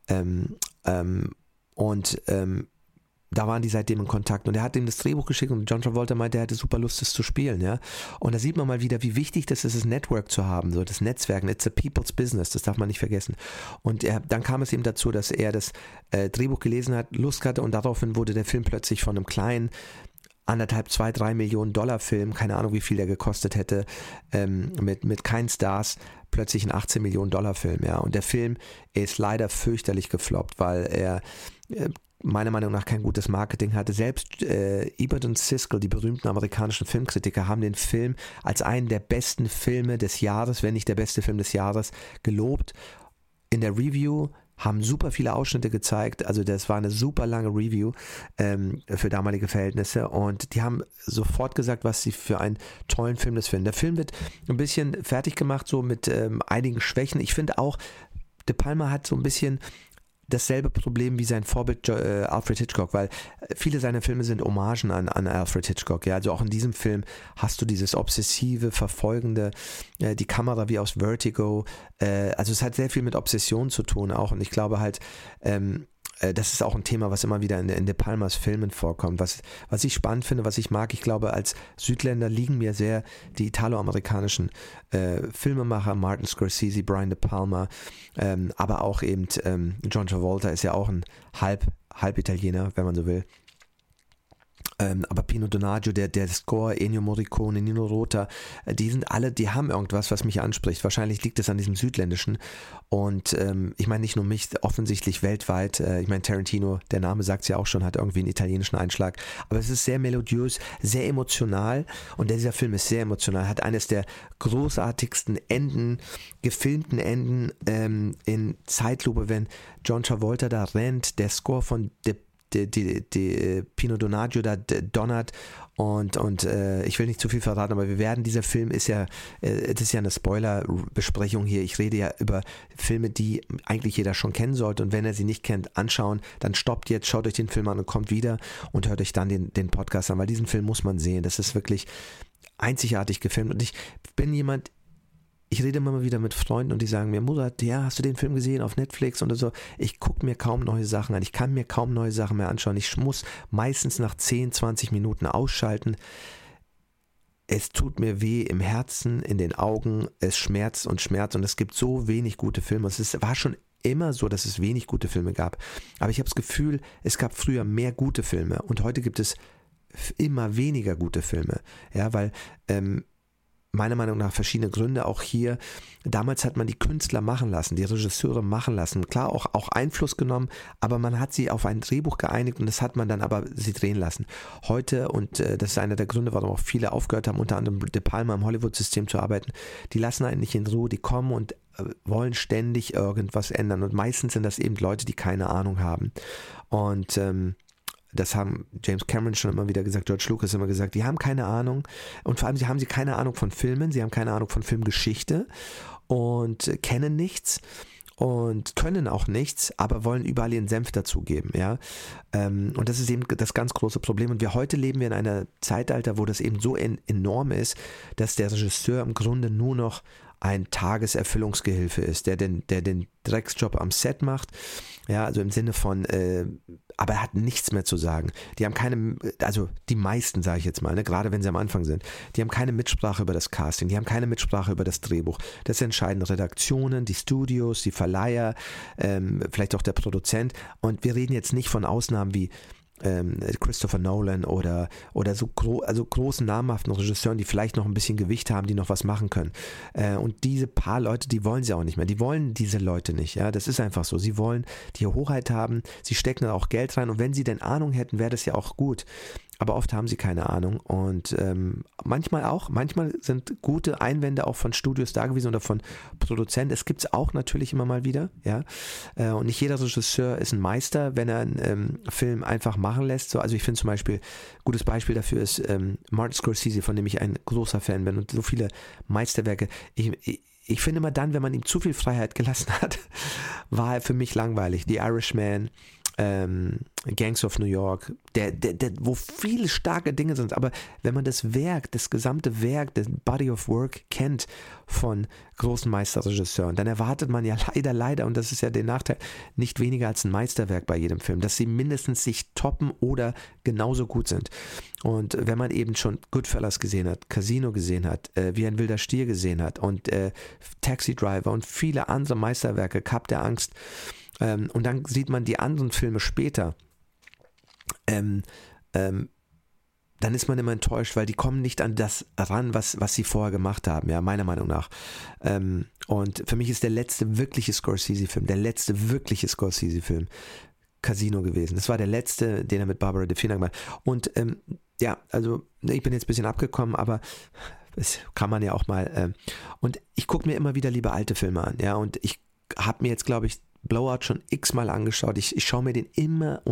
Da waren die seitdem in Kontakt, und er hat ihm das Drehbuch geschickt, und John Travolta meinte, er hätte super Lust, das zu spielen, ja. Und da sieht man mal wieder, wie wichtig das ist, das Network zu haben, so das Netzwerken. It's a people's business, das darf man nicht vergessen. Und dann kam es eben dazu, dass er das Drehbuch gelesen hat, Lust hatte, und daraufhin wurde der Film plötzlich von einem kleinen 2-3 Millionen Dollar Film, keine Ahnung, wie viel der gekostet hätte, mit keinen Stars, plötzlich ein 18 Millionen Dollar Film, ja. Und der Film ist leider fürchterlich gefloppt, weil er meiner Meinung nach kein gutes Marketing hatte. Selbst Ebert und Siskel, die berühmten amerikanischen Filmkritiker, haben den Film als einen der besten Filme des Jahres, wenn nicht der beste Film des Jahres, gelobt. In der Review haben super viele Ausschnitte gezeigt, also das war eine super lange Review für damalige Verhältnisse, und die haben sofort gesagt, was sie für einen tollen Film das finden. Der Film wird ein bisschen fertig gemacht, so mit einigen Schwächen. Ich finde auch, De Palma hat so ein bisschen dasselbe Problem wie sein Vorbild Alfred Hitchcock, weil viele seiner Filme sind Hommagen an Alfred Hitchcock. Ja, also auch in diesem Film hast du dieses obsessive, verfolgende, die Kamera wie aus Vertigo. Also es hat sehr viel mit Obsession zu tun auch, und ich glaube halt, das ist auch ein Thema, was immer wieder in De Palmas Filmen vorkommt, was ich spannend finde, was ich mag. Ich glaube, als Südländer liegen mir sehr die italoamerikanischen Filmemacher, Martin Scorsese, Brian De Palma, aber auch eben John Travolta ist ja auch ein halb Italiener, wenn man so will. Aber Pino Donaggio, der Score, Ennio Morricone, Nino Rota, die haben irgendwas, was mich anspricht. Wahrscheinlich liegt es an diesem Südländischen. Und ich meine nicht nur mich, offensichtlich weltweit. Ich meine Tarantino, der Name sagt es ja auch schon, hat irgendwie einen italienischen Einschlag. Aber es ist sehr melodiös, sehr emotional. Und dieser Film ist sehr emotional, hat eines der großartigsten Enden, gefilmten Enden in Zeitlupe, wenn John Travolta da rennt, der Score von die Pino Donaggio da donnert und ich will nicht zu viel verraten, aber dieser Film ist ja, das ist ja eine Spoiler-Besprechung hier, ich rede ja über Filme, die eigentlich jeder schon kennen sollte und wenn er sie nicht kennt, anschauen, dann stoppt jetzt, schaut euch den Film an und kommt wieder und hört euch dann den Podcast an, weil diesen Film muss man sehen, das ist wirklich einzigartig gefilmt und ich bin jemand, ich rede immer mal wieder mit Freunden und die sagen mir, Murat, ja, hast du den Film gesehen auf Netflix oder so? Ich gucke mir kaum neue Sachen an. Ich kann mir kaum neue Sachen mehr anschauen. Ich muss meistens nach 10, 20 Minuten ausschalten. Es tut mir weh im Herzen, in den Augen. Es schmerzt und es gibt so wenig gute Filme. War schon immer so, dass es wenig gute Filme gab. Aber ich habe das Gefühl, es gab früher mehr gute Filme und heute gibt es immer weniger gute Filme. Ja, weil meiner Meinung nach verschiedene Gründe, auch hier, damals hat man die Künstler machen lassen, die Regisseure machen lassen, klar auch Einfluss genommen, aber man hat sie auf ein Drehbuch geeinigt und das hat man dann aber sie drehen lassen. Heute, und das ist einer der Gründe, warum auch viele aufgehört haben, unter anderem De Palma im Hollywood-System zu arbeiten, die lassen einen nicht in Ruhe, die kommen und wollen ständig irgendwas ändern und meistens sind das eben Leute, die keine Ahnung haben und das haben James Cameron schon immer wieder gesagt, George Lucas immer gesagt, die haben keine Ahnung und vor allem haben sie keine Ahnung von Filmen, sie haben keine Ahnung von Filmgeschichte und kennen nichts und können auch nichts, aber wollen überall ihren Senf dazugeben, ja. Und das ist eben das ganz große Problem und heute leben wir in einer Zeitalter, wo das eben so enorm ist, dass der Regisseur im Grunde nur noch ein Tageserfüllungsgehilfe ist, der den Drecksjob am Set macht, ja, also im Sinne von, aber er hat nichts mehr zu sagen. Die haben keine, also die meisten, sage ich jetzt mal, ne, gerade wenn sie am Anfang sind, die haben keine Mitsprache über das Casting, die haben keine Mitsprache über das Drehbuch. Das entscheiden Redaktionen, die Studios, die Verleiher, vielleicht auch der Produzent. Und wir reden jetzt nicht von Ausnahmen wie Christopher Nolan oder so großen namhaften Regisseuren, die vielleicht noch ein bisschen Gewicht haben, die noch was machen können. Und diese paar Leute, die wollen sie auch nicht mehr. Die wollen diese Leute nicht. Ja, das ist einfach so. Sie wollen die Hoheit haben. Sie stecken da auch Geld rein. Und wenn sie denn Ahnung hätten, wäre das ja auch gut. Aber oft haben sie keine Ahnung und manchmal sind gute Einwände auch von Studios da gewesen oder von Produzenten. Es gibt es auch natürlich immer mal wieder, ja. Und nicht jeder Regisseur ist ein Meister, wenn er einen Film einfach machen lässt. So, also ich finde zum Beispiel, gutes Beispiel dafür ist Martin Scorsese, von dem ich ein großer Fan bin und so viele Meisterwerke. Ich finde immer dann, wenn man ihm zu viel Freiheit gelassen hat, war er für mich langweilig. The Irishman, Gangs of New York, wo viele starke Dinge sind, aber wenn man das gesamte Werk, das Body of Work kennt von großen Meisterregisseuren, dann erwartet man ja leider, und das ist ja der Nachteil, nicht weniger als ein Meisterwerk bei jedem Film, dass sie mindestens sich toppen oder genauso gut sind. Und wenn man eben schon Goodfellas gesehen hat, Casino gesehen hat, Wie ein wilder Stier gesehen hat und Taxi Driver und viele andere Meisterwerke, Cup der Angst, und dann sieht man die anderen Filme später, dann ist man immer enttäuscht, weil die kommen nicht an das ran, was sie vorher gemacht haben, ja, meiner Meinung nach. Und für mich ist der letzte wirkliche Scorsese-Film Casino gewesen. Das war der letzte, den er mit Barbara DeFina gemacht hat. Und ja, also ich bin jetzt ein bisschen abgekommen, aber das kann man ja auch mal. Und ich gucke mir immer wieder lieber alte Filme an, ja, und ich habe mir jetzt, glaube ich, Blowout schon x-mal angeschaut. Ich schaue mir den immer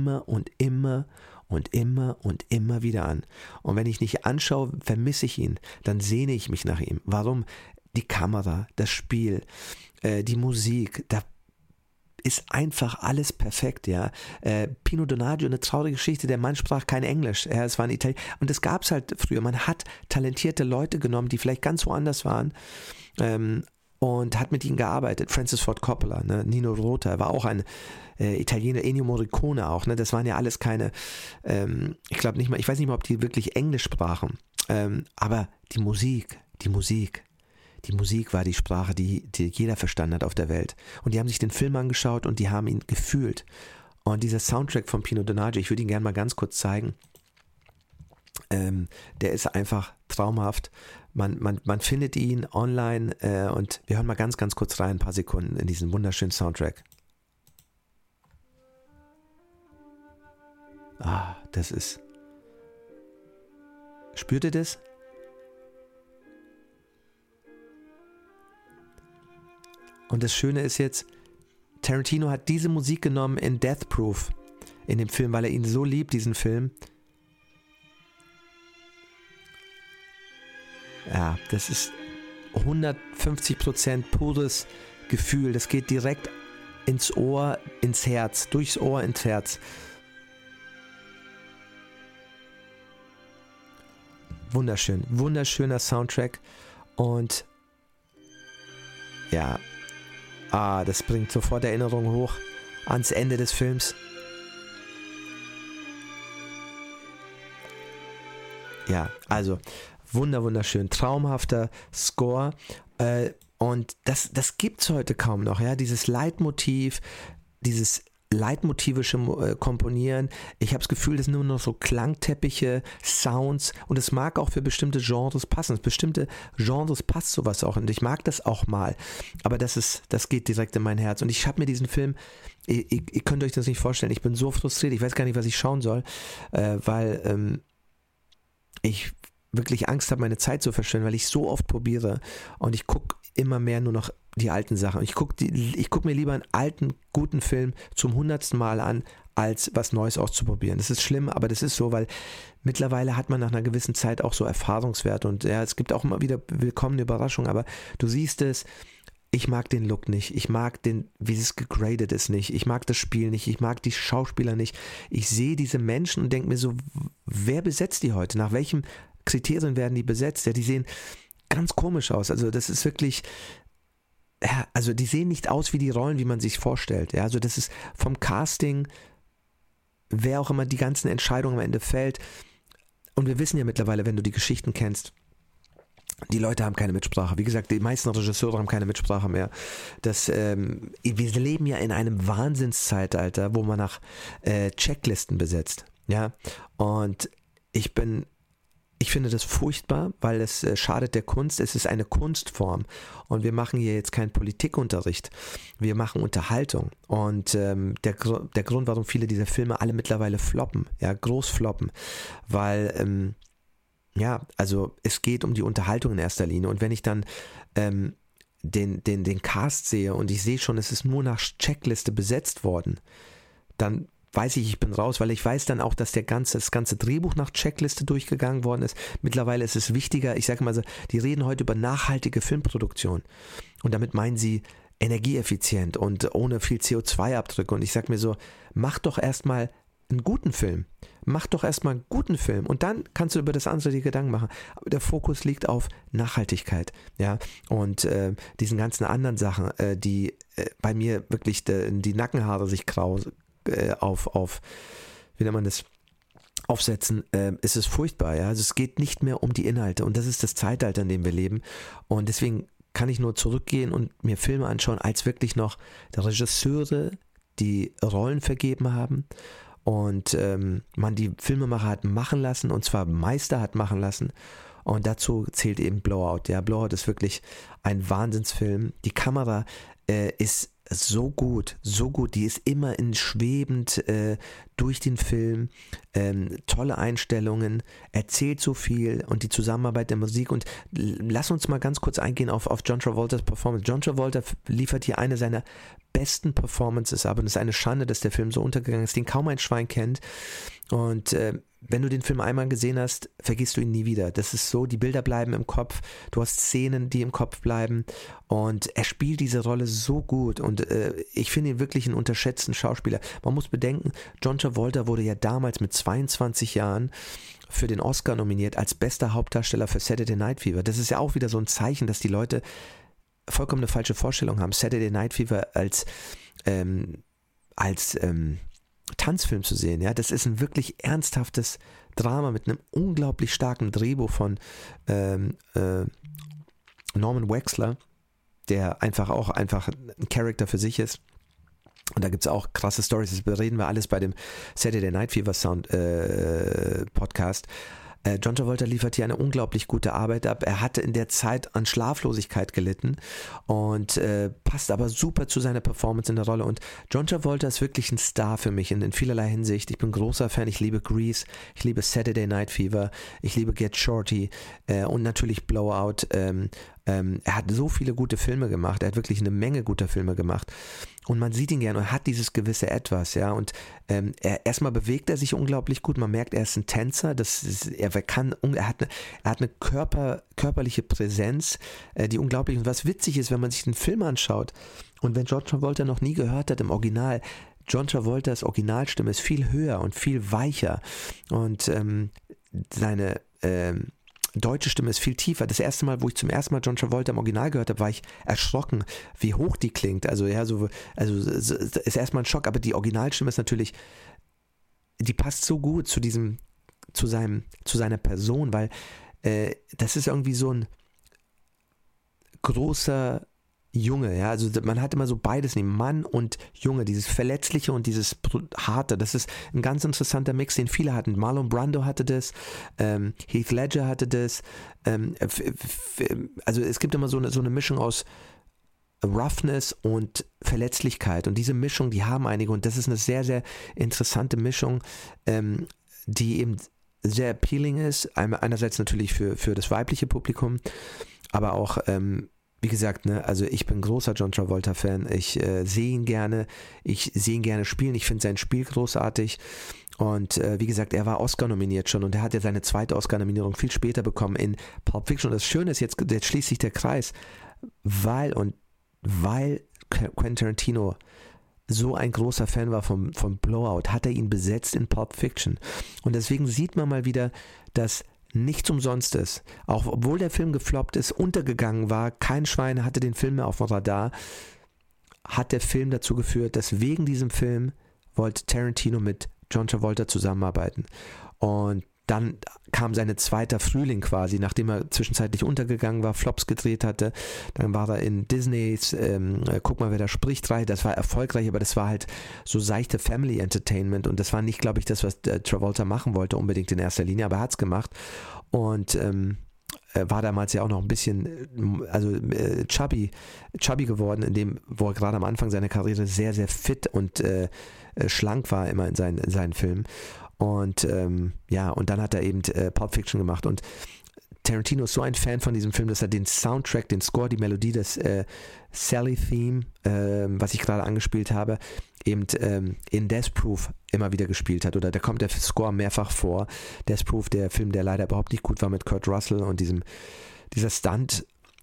wieder an. Und wenn ich nicht anschaue, vermisse ich ihn. Dann sehne ich mich nach ihm. Warum? Die Kamera, das Spiel, die Musik, da ist einfach alles perfekt, ja. Pino Donaggio, eine traurige Geschichte, der Mann sprach kein Englisch, es war ein Italiener. Und das gab es halt früher. Man hat talentierte Leute genommen, die vielleicht ganz woanders waren, und hat mit ihnen gearbeitet. Francis Ford Coppola, ne? Nino Rota war auch ein Italiener, Ennio Morricone auch, ne? Das waren ja alles keine, ich glaube nicht mal, ich weiß nicht mal, ob die wirklich Englisch sprachen, aber die Musik war die Sprache, die jeder verstanden hat auf der Welt. Und die haben sich den Film angeschaut und die haben ihn gefühlt. Und dieser Soundtrack von Pino Donaggio, ich würde ihn gerne mal ganz kurz zeigen. Der ist einfach traumhaft. Man findet ihn online und wir hören mal ganz, ganz kurz rein, ein paar Sekunden in diesen wunderschönen Soundtrack. Das ist... Spürt ihr das? Und das Schöne ist jetzt, Tarantino hat diese Musik genommen in Death Proof, in dem Film, weil er ihn so liebt, diesen Film. Ja, das ist 150% pures Gefühl. Das geht direkt ins Ohr, ins Herz, durchs Ohr ins Herz. Wunderschön, wunderschöner Soundtrack und ja, das bringt sofort Erinnerungen hoch ans Ende des Films. Ja, also wunderschön, traumhafter Score und das gibt's heute kaum noch, ja, dieses Leitmotiv, dieses leitmotivische Komponieren. Ich habe das Gefühl, das sind nur noch so Klangteppiche, Sounds und es mag auch für bestimmte Genres passen. Für bestimmte Genres passt sowas auch und ich mag das auch mal. Aber das geht direkt in mein Herz und ich habe mir diesen Film, ihr könnt euch das nicht vorstellen, ich bin so frustriert, ich weiß gar nicht, was ich schauen soll, weil ich wirklich Angst habe, meine Zeit zu verschwenden, weil ich so oft probiere und ich gucke immer mehr nur noch die alten Sachen. Ich gucke mir lieber einen alten, guten Film zum 100. Mal an, als was Neues auszuprobieren. Das ist schlimm, aber das ist so, weil mittlerweile hat man nach einer gewissen Zeit auch so Erfahrungswerte und ja, es gibt auch immer wieder willkommene Überraschungen, aber du siehst es, ich mag den Look nicht, ich mag wie es gegradet ist nicht, ich mag das Spiel nicht, ich mag die Schauspieler nicht. Ich sehe diese Menschen und denke mir so, wer besetzt die heute? Nach welchen Kriterien werden die besetzt? Ja, die sehen ganz komisch aus. Also das ist wirklich, ja, also die sehen nicht aus wie die Rollen, wie man sich vorstellt. Ja, also das ist vom Casting, wer auch immer die ganzen Entscheidungen am Ende fällt. Und wir wissen ja mittlerweile, wenn du die Geschichten kennst, die Leute haben keine Mitsprache. Wie gesagt, die meisten Regisseure haben keine Mitsprache mehr. Wir leben ja in einem Wahnsinnszeitalter, wo man nach Checklisten besetzt. Ja, und ich finde das furchtbar, weil es schadet der Kunst. Es ist eine Kunstform und wir machen hier jetzt keinen Politikunterricht. Wir machen Unterhaltung und der Grund, warum viele dieser Filme alle mittlerweile floppen, ja, groß floppen, weil ja, also es geht um die Unterhaltung in erster Linie und wenn ich dann den Cast sehe und ich sehe schon, es ist nur nach Checkliste besetzt worden, dann weiß ich bin raus, weil ich weiß dann auch, dass das ganze Drehbuch nach Checkliste durchgegangen worden ist. Mittlerweile ist es wichtiger, ich sage mal so, die reden heute über nachhaltige Filmproduktion und damit meinen sie energieeffizient und ohne viel CO2-Abdrücke und ich sage mir so, mach doch erstmal einen guten Film. Mach doch erstmal einen guten Film und dann kannst du über das andere die Gedanken machen. Aber der Fokus liegt auf Nachhaltigkeit, ja, und diesen ganzen anderen Sachen, die bei mir wirklich die Nackenhaare sich wie nennt man das, aufsetzen, ist es furchtbar, ja, also es geht nicht mehr um die Inhalte und das ist das Zeitalter, in dem wir leben und deswegen kann ich nur zurückgehen und mir Filme anschauen, als wirklich noch die Regisseure die Rollen vergeben haben und man die Filmemacher hat machen lassen und zwar Meister hat machen lassen und dazu zählt eben Blowout. Ja, Blowout ist wirklich ein Wahnsinnsfilm. Die Kamera ist so gut, die ist immer schwebend durch den Film, tolle Einstellungen, erzählt so viel und die Zusammenarbeit der Musik und lass uns mal ganz kurz eingehen auf John Travoltas Performance. John Travolta liefert hier eine seiner besten Performances ab und es ist eine Schande, dass der Film so untergegangen ist, den kaum ein Schwein kennt und wenn du den Film einmal gesehen hast, vergisst du ihn nie wieder. Das ist so, die Bilder bleiben im Kopf, du hast Szenen, die im Kopf bleiben und er spielt diese Rolle so gut und ich finde ihn wirklich einen unterschätzten Schauspieler. Man muss bedenken, John Travolta wurde ja damals mit 22 Jahren für den Oscar nominiert als bester Hauptdarsteller für Saturday Night Fever. Das ist ja auch wieder so ein Zeichen, dass die Leute vollkommen eine falsche Vorstellung haben. Saturday Night Fever als Tanzfilm zu sehen, ja, das ist ein wirklich ernsthaftes Drama mit einem unglaublich starken Drehbuch von Norman Wexler, der einfach ein Charakter für sich ist. Und da gibt es auch krasse Stories, das bereden wir alles bei dem Saturday Night Fever Sound Podcast. John Travolta liefert hier eine unglaublich gute Arbeit ab. Er hatte in der Zeit an Schlaflosigkeit gelitten und passt aber super zu seiner Performance in der Rolle. Und John Travolta ist wirklich ein Star für mich in vielerlei Hinsicht. Ich bin großer Fan, ich liebe Grease, ich liebe Saturday Night Fever, ich liebe Get Shorty und natürlich Blowout. Er hat so viele gute Filme gemacht, er hat wirklich eine Menge guter Filme gemacht und man sieht ihn gerne und er hat dieses gewisse Etwas, ja, und erstmal bewegt er sich unglaublich gut, man merkt, er ist ein Tänzer, er hat eine körperliche Präsenz, die unglaublich, und was witzig ist, wenn man sich den Film anschaut und wenn John Travolta noch nie gehört hat im Original, John Travoltas Originalstimme ist viel höher und viel weicher und seine deutsche Stimme ist viel tiefer. Das erste Mal, wo ich zum ersten Mal John Travolta im Original gehört habe, war ich erschrocken, wie hoch die klingt. Also ist erstmal ein Schock, aber die Originalstimme ist natürlich, die passt so gut zu seiner Person, weil das ist irgendwie so ein großer Junge, ja, also man hat immer so beides neben Mann und Junge, dieses Verletzliche und dieses Harte, das ist ein ganz interessanter Mix, den viele hatten. Marlon Brando hatte das, Heath Ledger hatte das, also es gibt immer so eine Mischung aus Roughness und Verletzlichkeit und diese Mischung, die haben einige und das ist eine sehr, sehr interessante Mischung, die eben sehr appealing ist, einerseits natürlich für das weibliche Publikum, aber auch wie gesagt, ne, also ich bin großer John Travolta-Fan, ich sehe ihn gerne spielen, ich finde sein Spiel großartig und wie gesagt, er war Oscar nominiert schon und er hat ja seine zweite Oscar-Nominierung viel später bekommen in Pulp Fiction und das Schöne ist, jetzt schließt sich der Kreis, weil Quentin Tarantino so ein großer Fan war von Blowout, hat er ihn besetzt in Pulp Fiction und deswegen sieht man mal wieder, dass nichts umsonst ist. Auch obwohl der Film gefloppt ist, untergegangen war, kein Schwein hatte den Film mehr auf dem Radar, hat der Film dazu geführt, dass wegen diesem Film wollte Tarantino mit John Travolta zusammenarbeiten. Und dann kam sein zweiter Frühling quasi, nachdem er zwischenzeitlich untergegangen war, Flops gedreht hatte. Dann war er in Disneys Guck mal, wer da spricht, das war erfolgreich, aber das war halt so seichte Family Entertainment und das war nicht, glaube ich, das, was Travolta machen wollte, unbedingt in erster Linie, aber er hat es gemacht und war damals ja auch noch ein bisschen chubby geworden, wo er gerade am Anfang seiner Karriere sehr, sehr fit und schlank war immer in seinen Filmen. Und und dann hat er eben Pulp Fiction gemacht und Tarantino ist so ein Fan von diesem Film, dass er den Soundtrack, den Score, die Melodie des Sally-Theme, was ich gerade angespielt habe, eben in Death Proof immer wieder gespielt hat. Oder da kommt der Score mehrfach vor. Death Proof, der Film, der leider überhaupt nicht gut war mit Kurt Russell und dieser Stunt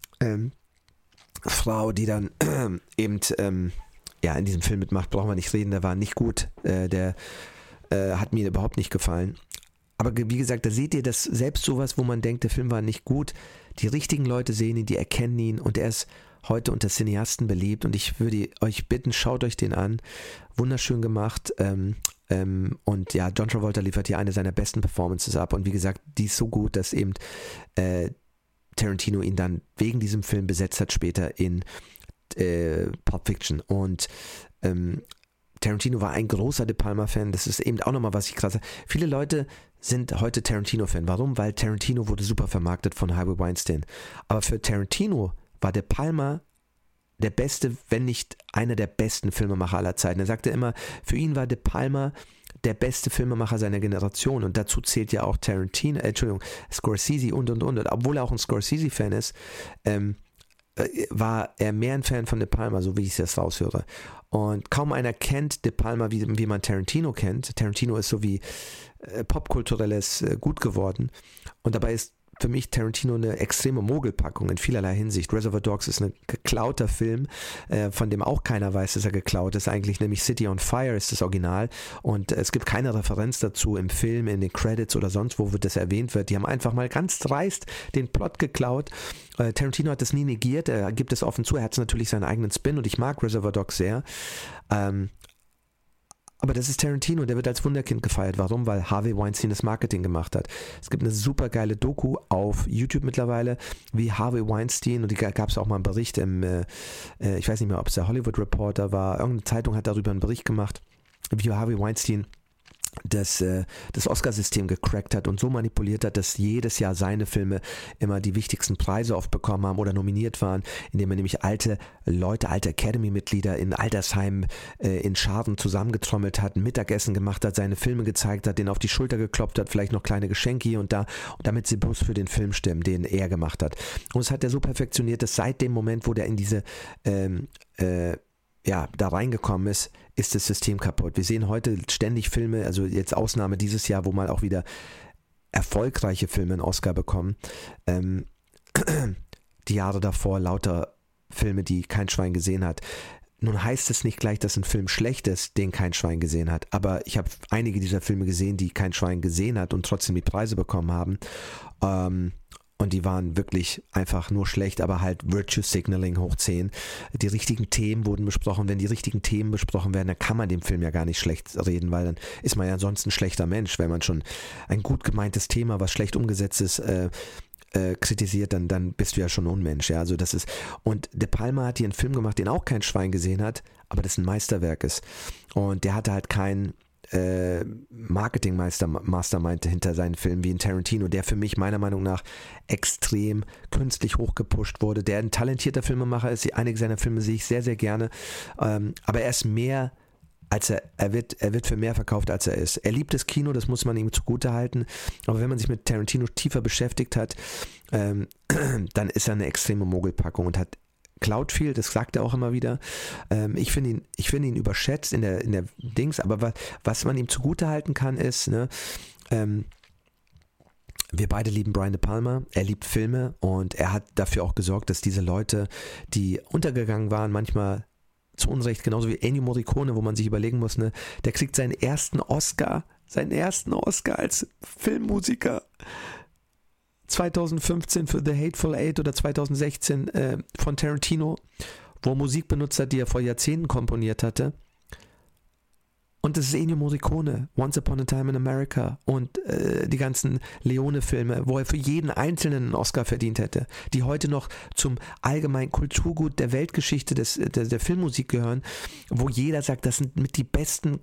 Frau, die dann in diesem Film mitmacht, brauchen wir nicht reden, der war nicht gut. Der hat mir überhaupt nicht gefallen. Aber wie gesagt, da seht ihr, dass selbst sowas, wo man denkt, der Film war nicht gut, die richtigen Leute sehen ihn, die erkennen ihn und er ist heute unter Cineasten beliebt und ich würde euch bitten, schaut euch den an. Wunderschön gemacht. Und ja, John Travolta liefert hier eine seiner besten Performances ab und wie gesagt, die ist so gut, dass eben Tarantino ihn dann wegen diesem Film besetzt hat später in Pulp Fiction und Tarantino war ein großer De Palma-Fan, das ist eben auch nochmal, was ich krass sage. Viele Leute sind heute Tarantino-Fan. Warum? Weil Tarantino wurde super vermarktet von Harvey Weinstein. Aber für Tarantino war De Palma der beste, wenn nicht einer der besten Filmemacher aller Zeiten. Er sagte immer, für ihn war De Palma der beste Filmemacher seiner Generation und dazu zählt ja auch Scorsese und. Obwohl er auch ein Scorsese-Fan ist, war er mehr ein Fan von De Palma, so wie ich es jetzt raushöre. Und kaum einer kennt De Palma, wie man Tarantino kennt. Tarantino ist so wie popkulturelles Gut geworden. Und dabei ist für mich Tarantino eine extreme Mogelpackung in vielerlei Hinsicht. Reservoir Dogs ist ein geklauter Film, von dem auch keiner weiß, dass er geklaut ist. Eigentlich nämlich City on Fire ist das Original und es gibt keine Referenz dazu im Film, in den Credits oder sonst wo das erwähnt wird. Die haben einfach mal ganz dreist den Plot geklaut. Tarantino hat das nie negiert, er gibt es offen zu, er hat natürlich seinen eigenen Spin und ich mag Reservoir Dogs sehr. Aber das ist Tarantino, der wird als Wunderkind gefeiert. Warum? Weil Harvey Weinstein das Marketing gemacht hat. Es gibt eine super geile Doku auf YouTube mittlerweile, wie Harvey Weinstein, und die gab es auch mal einen Bericht ich weiß nicht mehr, ob es der Hollywood Reporter war, irgendeine Zeitung hat darüber einen Bericht gemacht, wie Harvey Weinstein das Oscarsystem gecrackt hat und so manipuliert hat, dass jedes Jahr seine Filme immer die wichtigsten Preise oft bekommen haben oder nominiert waren, indem er nämlich alte Leute, alte Academy-Mitglieder in Altersheimen in Scharen zusammengetrommelt hat, ein Mittagessen gemacht hat, seine Filme gezeigt hat, denen auf die Schulter geklopft hat, vielleicht noch kleine Geschenke hier und da, und damit sie bloß für den Film stimmen, den er gemacht hat. Und es hat er so perfektioniert, dass seit dem Moment, wo der in diese da reingekommen ist das System kaputt. Wir sehen heute ständig Filme, also jetzt Ausnahme dieses Jahr, wo mal auch wieder erfolgreiche Filme einen Oscar bekommen. Die Jahre davor lauter Filme, die kein Schwein gesehen hat. Nun heißt es nicht gleich, dass ein Film schlecht ist, den kein Schwein gesehen hat. Aber ich habe einige dieser Filme gesehen, die kein Schwein gesehen hat und trotzdem die Preise bekommen haben. Und die waren wirklich einfach nur schlecht, aber halt Virtue Signaling hoch 10. Die richtigen Themen wurden besprochen. Wenn die richtigen Themen besprochen werden, dann kann man dem Film ja gar nicht schlecht reden, weil dann ist man ja ansonsten ein schlechter Mensch. Wenn man schon ein gut gemeintes Thema, was schlecht umgesetzt ist, kritisiert, dann bist du ja schon ein Unmensch. Ja? Also das ist, und De Palma hat hier einen Film gemacht, den auch kein Schwein gesehen hat, aber das ein Meisterwerk ist. Und der hatte halt keinen Marketing-Mastermind hinter seinen Filmen wie in Tarantino, der für mich meiner Meinung nach extrem künstlich hochgepusht wurde, der ein talentierter Filmemacher ist. Einige seiner Filme sehe ich sehr, sehr gerne, aber er ist mehr als er wird für mehr verkauft, als er ist. Er liebt das Kino, das muss man ihm zugute halten, aber wenn man sich mit Tarantino tiefer beschäftigt hat, dann ist er eine extreme Mogelpackung und hat klaut viel, das sagt er auch immer wieder. Ich finde ihn überschätzt in der Dings, aber was man ihm zugute halten kann, ist, ne, wir beide lieben Brian De Palma, er liebt Filme und er hat dafür auch gesorgt, dass diese Leute, die untergegangen waren, manchmal zu Unrecht, genauso wie Ennio Morricone, wo man sich überlegen muss, ne, der kriegt seinen ersten Oscar als Filmmusiker 2015 für The Hateful Eight oder 2016 von Tarantino, wo er Musik benutzt hat, die er vor Jahrzehnten komponiert hatte. Und das ist Ennio Morricone, Once Upon a Time in America und die ganzen Leone-Filme, wo er für jeden Einzelnen einen Oscar verdient hätte, die heute noch zum allgemeinen Kulturgut der Weltgeschichte der Filmmusik gehören, wo jeder sagt, das sind mit die besten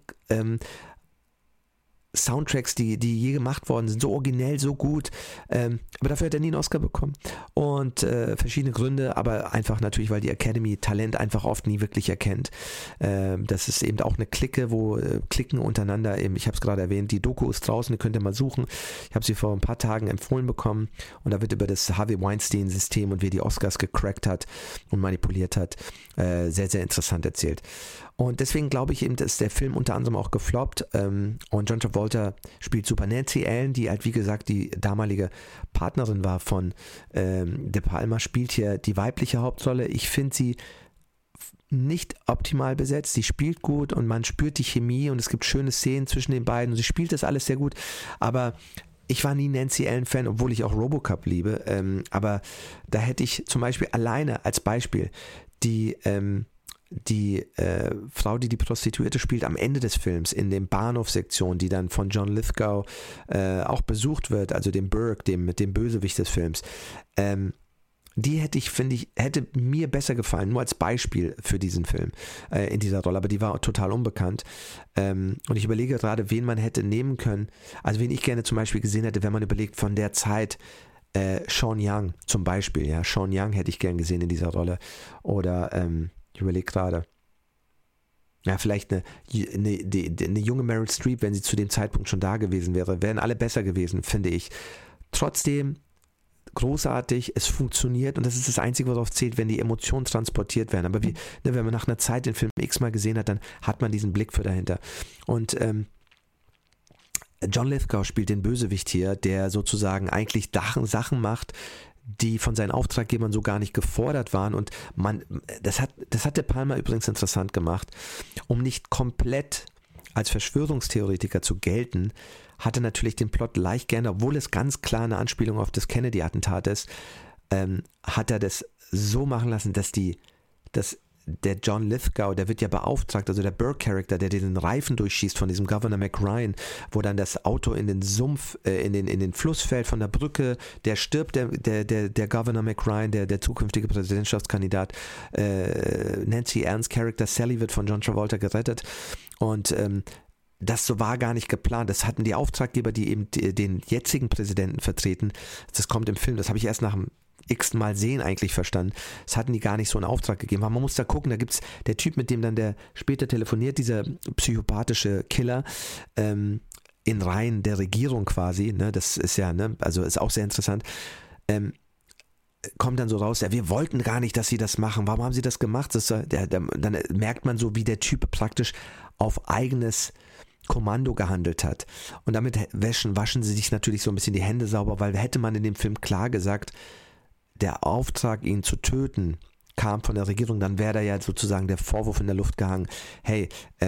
Soundtracks, die je gemacht worden sind, so originell, so gut, aber dafür hat er nie einen Oscar bekommen und verschiedene Gründe, aber einfach natürlich, weil die Academy Talent einfach oft nie wirklich erkennt. Das ist eben auch eine Clique, wo Cliquen untereinander eben, ich habe es gerade erwähnt, die Doku ist draußen, die könnt ihr mal suchen, ich habe sie vor ein paar Tagen empfohlen bekommen und da wird über das Harvey Weinstein-System und wie er die Oscars gecrackt hat und manipuliert hat, sehr, sehr interessant erzählt. Und deswegen glaube ich eben, dass der Film unter anderem auch gefloppt und John Travolta spielt super. Nancy Allen, die halt wie gesagt die damalige Partnerin war von De Palma, spielt hier die weibliche Hauptrolle. Ich finde sie nicht optimal besetzt, sie spielt gut und man spürt die Chemie und es gibt schöne Szenen zwischen den beiden und sie spielt das alles sehr gut, aber ich war nie Nancy Allen-Fan, obwohl ich auch Robocop liebe, aber da hätte ich zum Beispiel alleine als Beispiel die Frau, die Prostituierte spielt am Ende des Films in dem Bahnhofsektion, die dann von John Lithgow auch besucht wird, also dem Burke, dem Bösewicht des Films, die hätte mir besser gefallen, nur als Beispiel für diesen Film in dieser Rolle, aber die war total unbekannt und ich überlege gerade, wen man hätte nehmen können, also wen ich gerne zum Beispiel gesehen hätte, wenn man überlegt von der Zeit, Sean Young zum Beispiel, ja, Sean Young hätte ich gern gesehen in dieser Rolle oder ich überlege gerade. Ja, vielleicht eine junge Meryl Streep, wenn sie zu dem Zeitpunkt schon da gewesen wäre, wären alle besser gewesen, finde ich. Trotzdem großartig, es funktioniert und das ist das Einzige, worauf zählt, wenn die Emotionen transportiert werden. Aber wenn man nach einer Zeit den Film x-mal gesehen hat, dann hat man diesen Blick für dahinter. Und John Lithgow spielt den Bösewicht hier, der sozusagen eigentlich Sachen macht, die von seinen Auftraggebern so gar nicht gefordert waren und das hat De Palma übrigens interessant gemacht, um nicht komplett als Verschwörungstheoretiker zu gelten, hatte natürlich den Plot leicht gerne, obwohl es ganz klar eine Anspielung auf das Kennedy-Attentat ist, hat er das so machen lassen, dass der John Lithgow, der wird ja beauftragt, also der Burke-Charakter, der den Reifen durchschießt von diesem Governor McRyan, wo dann das Auto in den Sumpf, in den Fluss fällt von der Brücke, der stirbt, der Governor McRyan, der zukünftige Präsidentschaftskandidat, Nancy Allen's Charakter Sally wird von John Travolta gerettet und das so war gar nicht geplant. Das hatten die Auftraggeber, die eben den jetzigen Präsidenten vertreten. Das kommt im Film, das habe ich erst nach dem x-ten Mal sehen eigentlich verstanden. Das hatten die gar nicht so in Auftrag gegeben. Aber man muss da gucken, da gibt es der Typ, mit dem dann der später telefoniert, dieser psychopathische Killer, in Reihen der Regierung quasi, ne, das ist ja, ne, also ist auch sehr interessant, kommt dann so raus, ja, wir wollten gar nicht, dass sie das machen, warum haben sie das gemacht? Dann merkt man so, wie der Typ praktisch auf eigenes Kommando gehandelt hat. Und damit waschen sie sich natürlich so ein bisschen die Hände sauber, weil hätte man in dem Film klar gesagt, der Auftrag, ihn zu töten, kam von der Regierung, dann wäre da ja sozusagen der Vorwurf in der Luft gehangen, hey,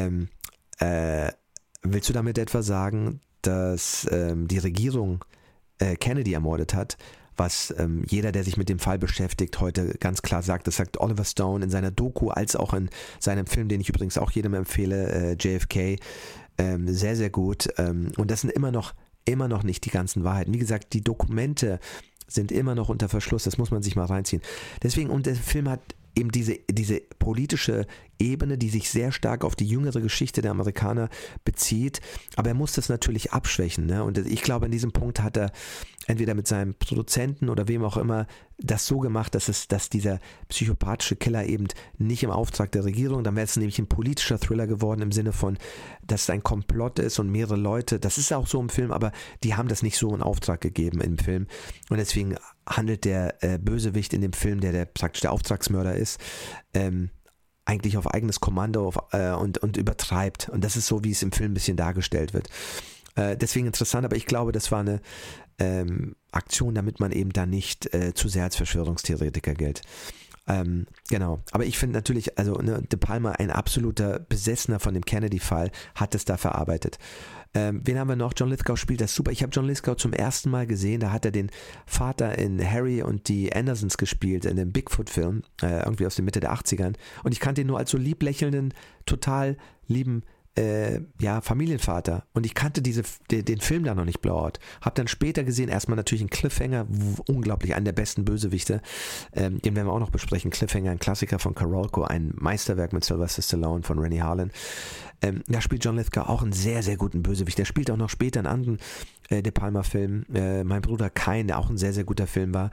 willst du damit etwa sagen, dass die Regierung Kennedy ermordet hat? Was jeder, der sich mit dem Fall beschäftigt, heute ganz klar sagt. Das sagt Oliver Stone in seiner Doku, als auch in seinem Film, den ich übrigens auch jedem empfehle, JFK, sehr, sehr gut. Und das sind immer noch nicht die ganzen Wahrheiten. Wie gesagt, die Dokumente sind immer noch unter Verschluss, das muss man sich mal reinziehen. Deswegen, und der Film hat eben diese politische Ebene, die sich sehr stark auf die jüngere Geschichte der Amerikaner bezieht, aber er muss das natürlich abschwächen, ne? Und ich glaube, in diesem Punkt hat er entweder mit seinem Produzenten oder wem auch immer das so gemacht, dass dieser psychopathische Killer eben nicht im Auftrag der Regierung, dann wäre es nämlich ein politischer Thriller geworden im Sinne von, dass es ein Komplott ist und mehrere Leute, das ist auch so im Film, aber die haben das nicht so in Auftrag gegeben im Film und deswegen handelt der Bösewicht in dem Film, der praktisch der Auftragsmörder ist, eigentlich auf eigenes Kommando und übertreibt. Und das ist so, wie es im Film ein bisschen dargestellt wird. Deswegen interessant, aber ich glaube, das war eine Aktion, damit man eben da nicht zu sehr als Verschwörungstheoretiker gilt. Genau, aber ich finde natürlich, also ne, De Palma, ein absoluter Besessener von dem Kennedy-Fall, hat es da verarbeitet. Wen haben wir noch? John Lithgow spielt das super. Ich habe John Lithgow zum ersten Mal gesehen, da hat er den Vater in Harry und die Andersons gespielt, in dem Bigfoot-Film, irgendwie aus der Mitte der 80ern. Und ich kannte ihn nur als so lieb lächelnden, total lieben Familienvater. Und ich kannte den Film da noch nicht, Blowout. Hab dann später gesehen, erstmal natürlich ein Cliffhanger, unglaublich, einen der besten Bösewichte. Den werden wir auch noch besprechen. Cliffhanger, ein Klassiker von Carolco, ein Meisterwerk mit Sylvester Stallone von Rennie Harlan. Da spielt John Lithgow auch einen sehr, sehr guten Bösewicht. Der spielt auch noch später in anderen De Palma-Film, Mein Bruder Kain, der auch ein sehr, sehr guter Film war,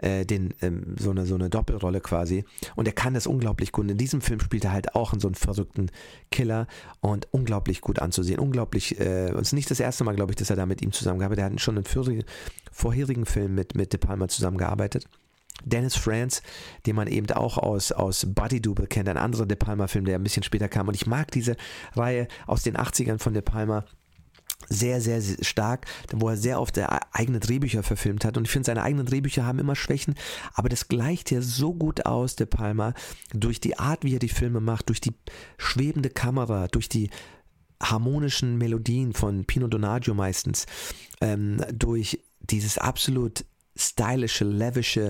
so eine Doppelrolle quasi. Und er kann das unglaublich gut. In diesem Film spielt er halt auch so einen verrückten Killer und unglaublich gut anzusehen. Unglaublich, es ist nicht das erste Mal, glaube ich, dass er da mit ihm zusammengearbeitet hat. Er hat schon in vorherigen Filmen mit De Palma zusammengearbeitet. Dennis Franz, den man eben auch aus Body Double kennt, ein anderer De Palma-Film, der ein bisschen später kam. Und ich mag diese Reihe aus den 80ern von De Palma sehr, sehr, sehr stark, wo er sehr oft eigene Drehbücher verfilmt hat. Und ich finde, seine eigenen Drehbücher haben immer Schwächen, aber das gleicht ja so gut aus, De Palma, durch die Art, wie er die Filme macht, durch die schwebende Kamera, durch die harmonischen Melodien von Pino Donaggio meistens, durch dieses absolut stylische, lavische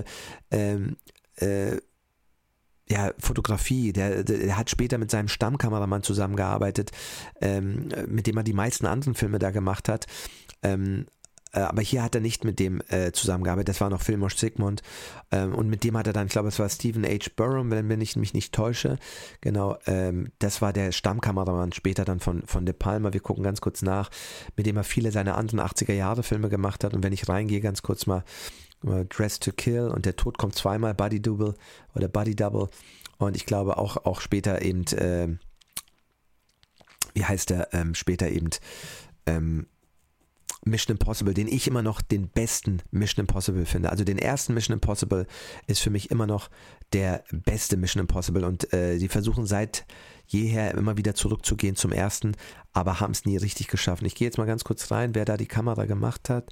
Fotografie. Der hat später mit seinem Stammkameramann zusammengearbeitet, mit dem er die meisten anderen Filme da gemacht hat. Aber hier hat er nicht mit dem zusammengearbeitet, das war noch Vilmos Zsigmond, und mit dem hat er dann, ich glaube, es war Stephen H. Burham, wenn ich mich nicht täusche, genau, das war der Stammkameramann später dann von De Palma. Wir gucken ganz kurz nach, mit dem er viele seiner anderen 80er-Jahre-Filme gemacht hat, und wenn ich reingehe, ganz kurz mal Dressed to Kill und Der Tod kommt zweimal, Body Double, und ich glaube auch später eben, später eben Mission Impossible, den ich immer noch den besten Mission Impossible finde. Also den ersten Mission Impossible ist für mich immer noch der beste Mission Impossible, und sie versuchen seit jeher immer wieder zurückzugehen zum ersten, aber haben es nie richtig geschafft. Ich gehe jetzt mal ganz kurz rein, wer da die Kamera gemacht hat.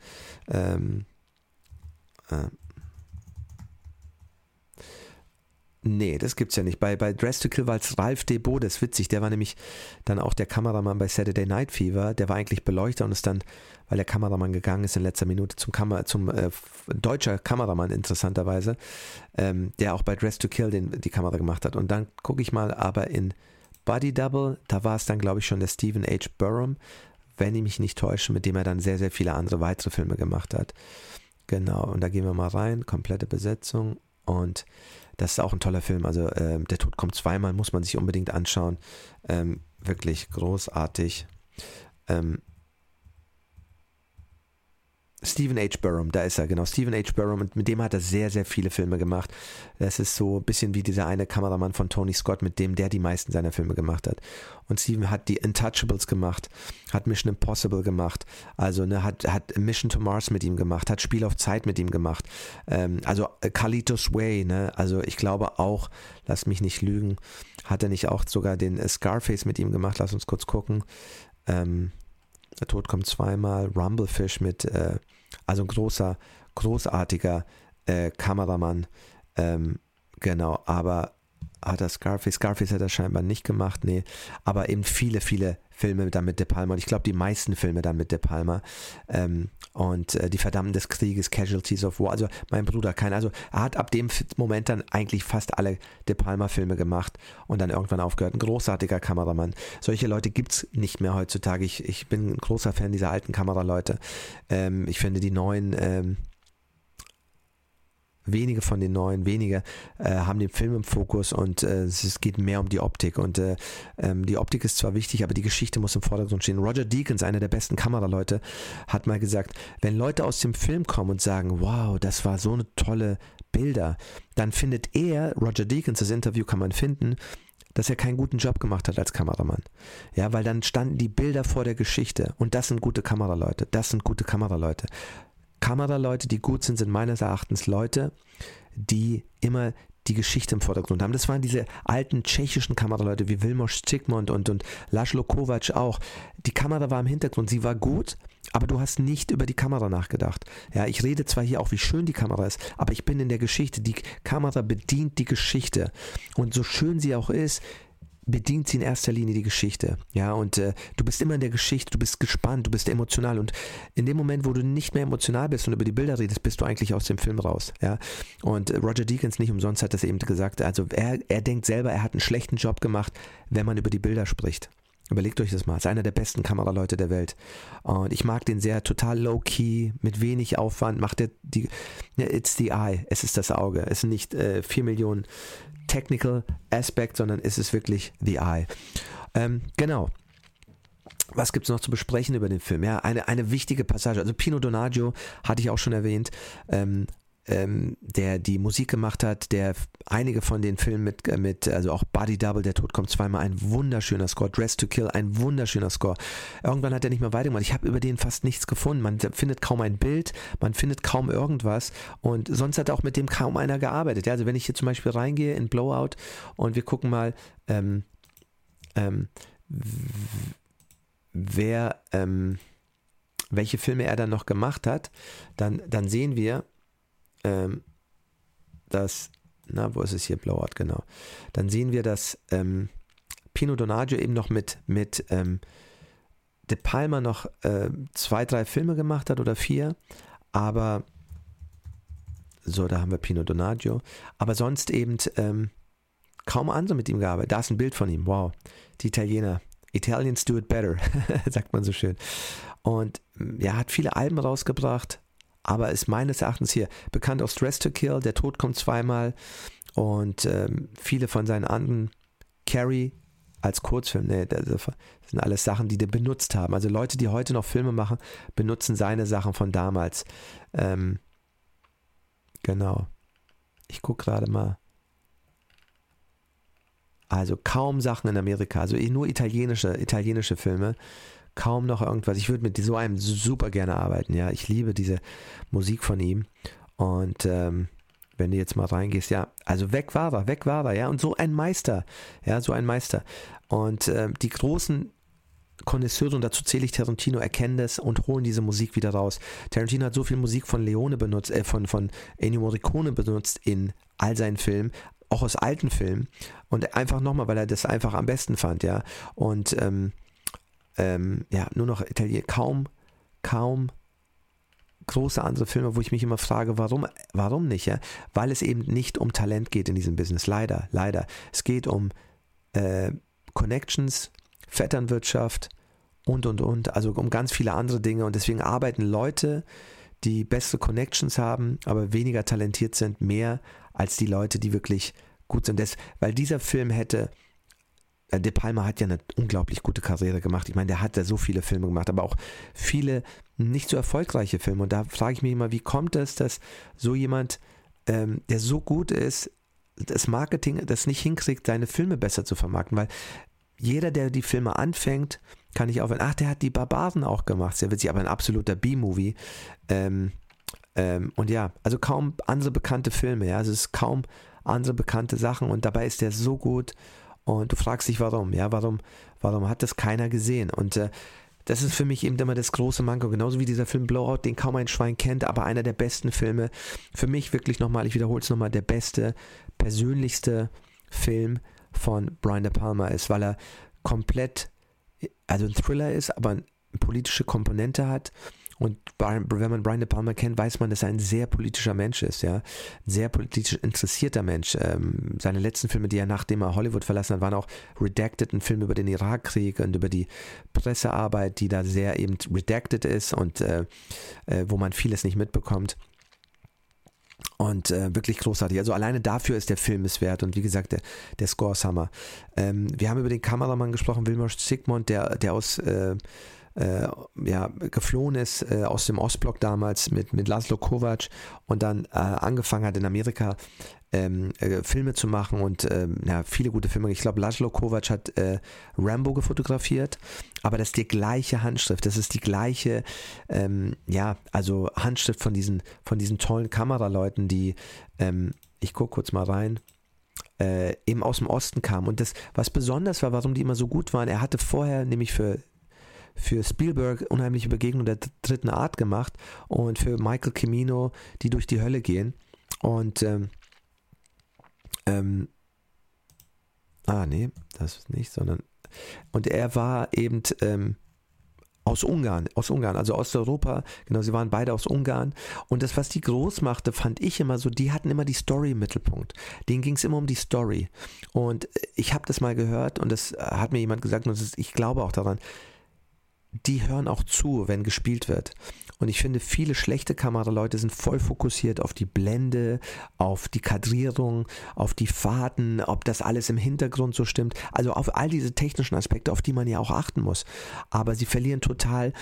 Nee, das gibt's ja nicht. Bei Dress to Kill war es Ralph Debo, das ist witzig, der war nämlich dann auch der Kameramann bei Saturday Night Fever, der war eigentlich Beleuchter und ist dann, weil der Kameramann gegangen ist in letzter Minute, zum deutscher Kameramann interessanterweise, der auch bei Dress to Kill die Kamera gemacht hat. Und dann gucke ich mal, aber in Body Double, da war es dann, glaube ich, schon der Stephen H. Burham, wenn ich mich nicht täusche, mit dem er dann sehr, sehr viele andere weitere Filme gemacht hat. Genau, und da gehen wir mal rein, komplette Besetzung, und das ist auch ein toller Film, also Der Tod kommt zweimal, muss man sich unbedingt anschauen, wirklich großartig. Stephen H. Barham, da ist er, genau, Stephen H. Barham, und mit dem hat er sehr, sehr viele Filme gemacht. Das ist so ein bisschen wie dieser eine Kameramann von Tony Scott, mit dem der die meisten seiner Filme gemacht hat. Und Stephen hat die Untouchables gemacht, hat Mission Impossible gemacht, also hat Mission to Mars mit ihm gemacht, hat Spiel auf Zeit mit ihm gemacht, also Carlitos Way, ne? Also ich glaube auch, lass mich nicht lügen, hat er nicht auch sogar den Scarface mit ihm gemacht, lass uns kurz gucken, Der Tod kommt zweimal, Rumblefish mit, also ein großartiger Kameramann, genau, aber hat er Scarface hat er scheinbar nicht gemacht, nee, aber eben viele Filme dann mit De Palma, und ich glaube die meisten Filme dann mit De Palma, und die Verdammten des Krieges, Casualties of War, also mein Bruder, also er hat ab dem Moment dann eigentlich fast alle De Palma Filme gemacht und dann irgendwann aufgehört. Ein großartiger Kameramann. Solche Leute gibt es nicht mehr heutzutage. Ich bin ein großer Fan dieser alten Kameraleute. Ich finde die neuen, wenige von den neuen, haben den Film im Fokus, und es geht mehr um die Optik, und die Optik ist zwar wichtig, aber die Geschichte muss im Vordergrund stehen. Roger Deakins, einer der besten Kameraleute, hat mal gesagt, wenn Leute aus dem Film kommen und sagen, wow, das war so eine tolle Bilder, dann findet Roger Deakins, das Interview kann man finden, dass er keinen guten Job gemacht hat als Kameramann. Ja, weil dann standen die Bilder vor der Geschichte, und das sind gute Kameraleute, Kameraleute, die gut sind meines Erachtens Leute, die immer die Geschichte im Vordergrund haben. Das waren diese alten tschechischen Kameraleute wie Vilmos Zsigmond und Laszlo Kovacs auch. Die Kamera war im Hintergrund, sie war gut, aber du hast nicht über die Kamera nachgedacht. Ja, ich rede zwar hier auch, wie schön die Kamera ist, aber ich bin in der Geschichte. Die Kamera bedient die Geschichte, und so schön sie auch ist, bedient sie in erster Linie die Geschichte, ja, und du bist immer in der Geschichte, du bist gespannt, du bist emotional, und in dem Moment, wo du nicht mehr emotional bist und über die Bilder redest, bist du eigentlich aus dem Film raus, ja, und Roger Deakins nicht umsonst hat das eben gesagt, also er denkt selber, er hat einen schlechten Job gemacht, wenn man über die Bilder spricht. Überlegt euch das mal, ist einer der besten Kameraleute der Welt, und ich mag den sehr, total low-key, mit wenig Aufwand, macht er it's the eye, es ist das Auge, es sind nicht 4 Millionen Technical Aspect, sondern es ist wirklich the eye. Genau. Was gibt es noch zu besprechen über den Film? Ja, eine wichtige Passage, also Pino Donaggio hatte ich auch schon erwähnt, der die Musik gemacht hat, der einige von den Filmen mit also auch Body Double, Der Tod kommt zweimal, ein wunderschöner Score, Dressed to Kill, ein wunderschöner Score. Irgendwann hat er nicht mehr weitergemacht. Ich habe über den fast nichts gefunden. Man findet kaum ein Bild, man findet kaum irgendwas, und sonst hat auch mit dem kaum einer gearbeitet. Ja, also wenn ich hier zum Beispiel reingehe in Blowout und wir gucken mal, welche Filme er dann noch gemacht hat, dann sehen wir, dass, wo ist es hier, Blowout, genau. Dann sehen wir, dass Pino Donaggio eben noch mit De Palma noch 2, 3 Filme gemacht hat oder 4, aber so, da haben wir Pino Donaggio, aber sonst eben kaum andere mit ihm gearbeitet. Da ist ein Bild von ihm, wow, die Italiener. Italians do it better, sagt man so schön. Und er hat viele Alben rausgebracht, aber ist meines Erachtens hier bekannt aus Dressed to Kill, Der Tod kommt zweimal, und viele von seinen anderen, Carrie als Kurzfilm, das sind alles Sachen, die benutzt haben. Also Leute, die heute noch Filme machen, benutzen seine Sachen von damals. Genau. Ich gucke gerade mal. Also kaum Sachen in Amerika, also nur italienische Filme. Kaum noch irgendwas. Ich würde mit so einem super gerne arbeiten, ja. Ich liebe diese Musik von ihm. Und wenn du jetzt mal reingehst, ja, also weg war er, ja. Und so ein Meister, ja, so ein Meister. Und die großen Connoisseure, und dazu zähle ich Tarantino, erkennen das und holen diese Musik wieder raus. Tarantino hat so viel Musik von Leone benutzt, von Ennio Morricone benutzt in all seinen Filmen, auch aus alten Filmen. Und einfach nochmal, weil er das einfach am besten fand, ja. Und ja, nur noch Italiener, kaum große andere Filme, wo ich mich immer frage, warum nicht, ja? Weil es eben nicht um Talent geht in diesem Business, leider. Es geht um Connections, Vetternwirtschaft und, also um ganz viele andere Dinge, und deswegen arbeiten Leute, die bessere Connections haben, aber weniger talentiert sind, mehr als die Leute, die wirklich gut sind. Weil dieser Film hätte De Palma hat ja eine unglaublich gute Karriere gemacht. Ich meine, der hat ja so viele Filme gemacht, aber auch viele nicht so erfolgreiche Filme. Und da frage ich mich immer, wie kommt es, dass so jemand, der so gut ist, das Marketing das nicht hinkriegt, seine Filme besser zu vermarkten, weil jeder, der die Filme anfängt, kann nicht aufhören. Ach, der hat die Barbaren auch gemacht. Sehr witzig, aber ein absoluter B-Movie. Und ja, also kaum andere bekannte Filme. Ja, also es ist kaum andere bekannte Sachen und dabei ist der so gut und du fragst dich, warum. Ja, warum hat das keiner gesehen? Und das ist für mich eben immer das große Manko, genauso wie dieser Film Blowout, den kaum ein Schwein kennt, aber einer der besten Filme. Für mich wirklich nochmal, ich wiederhole es nochmal, der beste, persönlichste Film von Brian De Palma ist, weil er komplett, also ein Thriller ist, aber eine politische Komponente hat. Und wenn man Brian De Palma kennt, weiß man, dass er ein sehr politischer Mensch ist, ja, ein sehr politisch interessierter Mensch. Seine letzten Filme, die er nachdem er Hollywood verlassen hat, waren auch Redacted, ein Film über den Irakkrieg und über die Pressearbeit, die da sehr eben redacted ist und wo man vieles nicht mitbekommt. Und wirklich großartig. Also alleine dafür ist der Film es wert. Und wie gesagt, der Score ist Hammer. Wir haben über den Kameramann gesprochen, Vilmos Zsigmond, der aus geflohen ist aus dem Ostblock damals mit Laszlo Kovacs und dann angefangen hat in Amerika Filme zu machen und viele gute Filme. Ich glaube, Laszlo Kovacs hat Rambo gefotografiert, aber das ist die gleiche Handschrift, das ist die gleiche also Handschrift von diesen tollen Kameraleuten, die ich gucke kurz mal rein, eben aus dem Osten kamen. Und das, was besonders war, warum die immer so gut waren, er hatte vorher nämlich für Spielberg Unheimliche Begegnung der dritten Art gemacht und für Michael Cimino Die durch die Hölle gehen. Und das ist nicht, sondern und er war eben aus Ungarn, also Osteuropa, genau, sie waren beide aus Ungarn und das, was die groß machte, fand ich immer so, die hatten immer die Story im Mittelpunkt, denen ging es immer um die Story und ich habe das mal gehört und das hat mir jemand gesagt und ich glaube auch daran, die hören auch zu, wenn gespielt wird. Und ich finde, viele schlechte Kameraleute sind voll fokussiert auf die Blende, auf die Kadrierung, auf die Fahrten, ob das alles im Hintergrund so stimmt. Also auf all diese technischen Aspekte, auf die man ja auch achten muss. Aber sie verlieren total,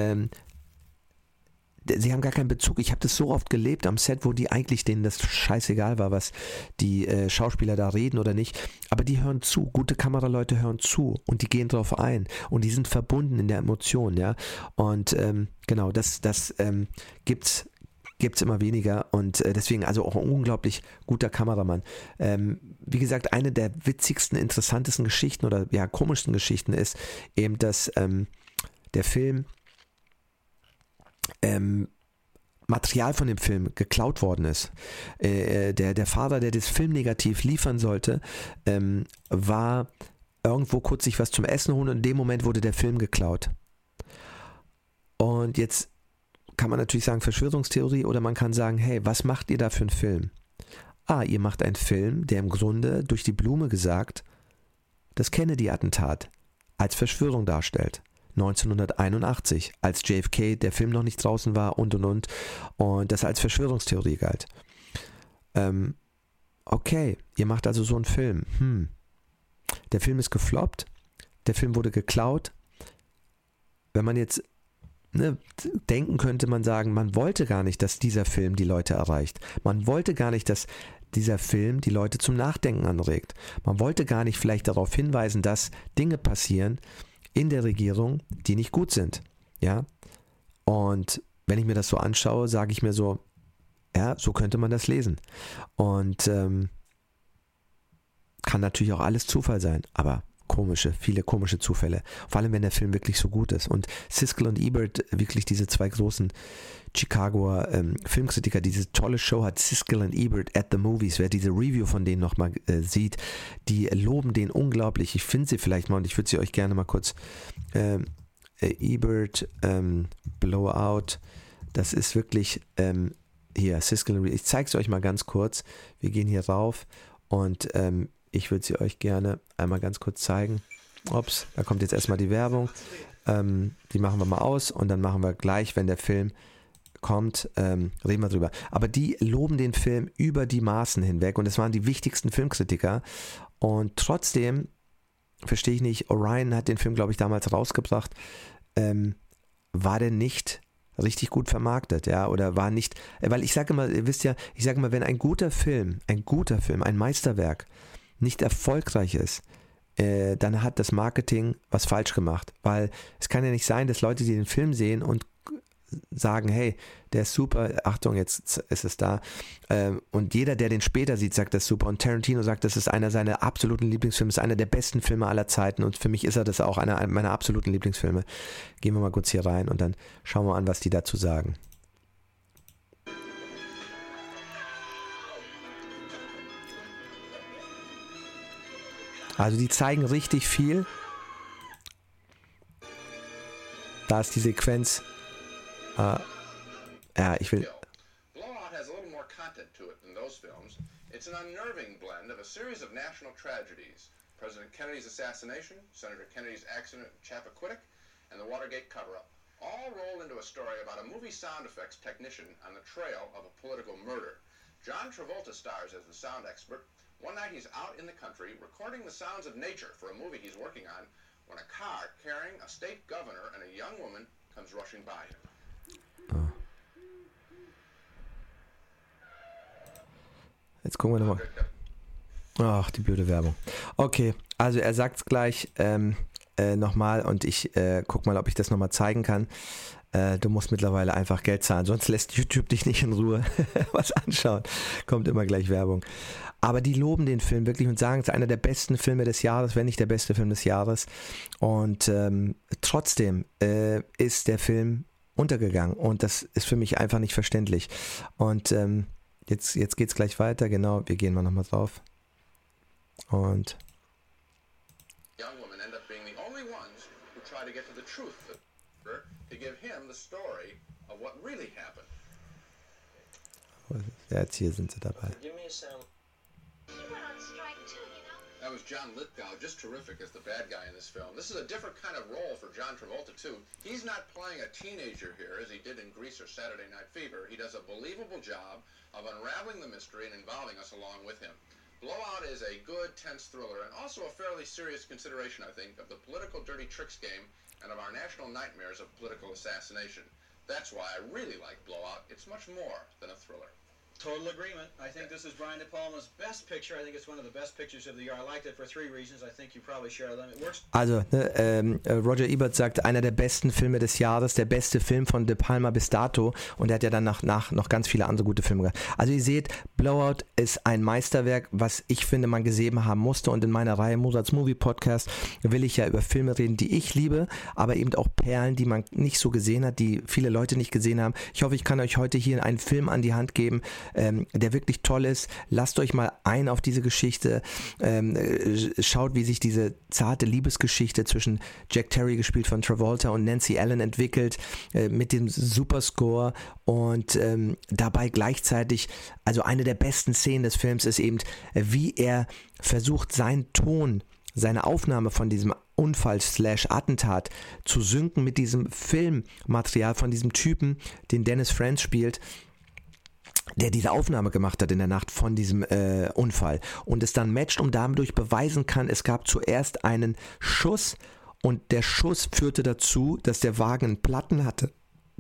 sie haben gar keinen Bezug. Ich habe das so oft gelebt am Set, wo die eigentlich denen das scheißegal war, was die Schauspieler da reden oder nicht. Aber die hören zu. Gute Kameraleute hören zu und die gehen drauf ein und die sind verbunden in der Emotion, ja. Und genau, das gibt's immer weniger und deswegen also auch ein unglaublich guter Kameramann. Wie gesagt, eine der witzigsten, interessantesten Geschichten oder ja komischsten Geschichten ist eben, dass der Film Material von dem Film geklaut worden ist. Der Vater, der das Filmnegativ liefern sollte, war irgendwo kurz sich was zum Essen holen und in dem Moment wurde der Film geklaut. Und jetzt kann man natürlich sagen Verschwörungstheorie oder man kann sagen, hey, was macht ihr da für einen Film? Ihr macht einen Film, der im Grunde durch die Blume gesagt das Kennedy-Attentat als Verschwörung darstellt. 1981, als JFK, der Film noch nicht draußen war und das als Verschwörungstheorie galt. Okay, ihr macht also so einen Film. Der Film ist gefloppt, der Film wurde geklaut. Wenn man jetzt denken könnte, man sagen, man wollte gar nicht, dass dieser Film die Leute erreicht. Man wollte gar nicht, dass dieser Film die Leute zum Nachdenken anregt. Man wollte gar nicht vielleicht darauf hinweisen, dass Dinge passieren in der Regierung, die nicht gut sind. Ja? Und wenn ich mir das so anschaue, sage ich mir so, ja, so könnte man das lesen. Und kann natürlich auch alles Zufall sein, aber viele komische Zufälle. Vor allem, wenn der Film wirklich so gut ist. Und Siskel und Ebert, wirklich diese zwei großen Chicagoer Filmkritiker, diese tolle Show hat Siskel und Ebert at the Movies. Wer diese Review von denen nochmal sieht, die loben den unglaublich. Ich finde sie vielleicht mal und ich würde sie euch gerne mal kurz Ebert Blowout, das ist wirklich hier, Siskel und Ebert. Ich zeige es euch mal ganz kurz. Wir gehen hier rauf und ich würde sie euch gerne einmal ganz kurz zeigen. Ups, da kommt jetzt erstmal die Werbung. Die machen wir mal aus und dann machen wir gleich, wenn der Film kommt, reden wir drüber. Aber die loben den Film über die Maßen hinweg und es waren die wichtigsten Filmkritiker und trotzdem verstehe ich nicht. Orion hat den Film, glaube ich, damals rausgebracht. War der nicht richtig gut vermarktet, ja, oder war nicht, weil ich sage immer, ihr wisst ja, ich sage immer, wenn ein guter Film, ein Meisterwerk nicht erfolgreich ist, dann hat das Marketing was falsch gemacht, weil es kann ja nicht sein, dass Leute, die den Film sehen und sagen, hey, der ist super, Achtung, jetzt ist es da, und jeder, der den später sieht, sagt, das ist super, und Tarantino sagt, das ist einer seiner absoluten Lieblingsfilme, ist einer der besten Filme aller Zeiten, und für mich ist er das auch einer meiner absoluten Lieblingsfilme. Gehen wir mal kurz hier rein und dann schauen wir an, was die dazu sagen. Also die zeigen richtig viel. Da ist die Sequenz. Ja, ich will. Blowout has a little more content to it than those films. It's an unnerving blend of a series of national tragedies: President Kennedy's assassination, Senator Kennedy's accident at Chappaquiddick, and the Watergate cover-up, all rolled into a story about a movie sound effects technician on the trail of a political murder. John Travolta stars as the sound expert. One night he's out in the country recording the sounds of nature for a movie he's working on when a car carrying a state governor and a young woman comes rushing by him. Jetzt gucken wir nochmal. Ach, die blöde Werbung. Okay, also er sagt es gleich nochmal und ich guck mal, ob ich das nochmal zeigen kann. Du musst mittlerweile einfach Geld zahlen, sonst lässt YouTube dich nicht in Ruhe was anschauen. Kommt immer gleich Werbung. Aber die loben den Film wirklich und sagen, es ist einer der besten Filme des Jahres, wenn nicht der beste Film des Jahres. Und trotzdem ist der Film untergegangen und das ist für mich einfach nicht verständlich. Und jetzt geht es gleich weiter, genau, wir gehen mal nochmal drauf. Und Young women end up being the only ones who try to get to the truth to give him the story of what really happened. Ja, jetzt hier sind sie dabei. Give me a sound. That was John Lithgow, just terrific as the bad guy in this film. This is a different kind of role for John Travolta, too. He's not playing a teenager here, as he did in Grease or Saturday Night Fever. He does a believable job of unraveling the mystery and involving us along with him. Blowout is a good, tense thriller, and also a fairly serious consideration, I think, of the political dirty tricks game and of our national nightmares of political assassination. That's why I really like Blowout. It's much more than a thriller. Total agreement. I think this is Brian De Palma's best picture. I think it's one of the best pictures of the year. I liked it for 3 reasons. I think you probably share them. It works. Also, Roger Ebert sagt, einer der besten Filme des Jahres, der beste Film von De Palma bis dato, und er hat ja dann nach noch ganz viele andere gute Filme gemacht. Also ihr seht, Blowout ist ein Meisterwerk, was ich finde, man gesehen haben musste, und in meiner Reihe Mozarts Movie Podcast will ich ja über Filme reden, die ich liebe, aber eben auch Perlen, die man nicht so gesehen hat, die viele Leute nicht gesehen haben. Ich hoffe, ich kann euch heute hier einen Film an die Hand geben, der wirklich toll ist. Lasst euch mal ein auf diese Geschichte. Schaut, wie sich diese zarte Liebesgeschichte zwischen Jack Terry, gespielt von Travolta, und Nancy Allen entwickelt, mit dem Superscore, und dabei gleichzeitig, also eine der besten Szenen des Films ist eben, wie er versucht, seinen Ton, seine Aufnahme von diesem Unfall/Attentat zu synken mit diesem Filmmaterial von diesem Typen, den Dennis Franz spielt, der diese Aufnahme gemacht hat in der Nacht von diesem Unfall, und es dann matcht und dadurch beweisen kann, es gab zuerst einen Schuss und der Schuss führte dazu, dass der Wagen einen Platten hatte,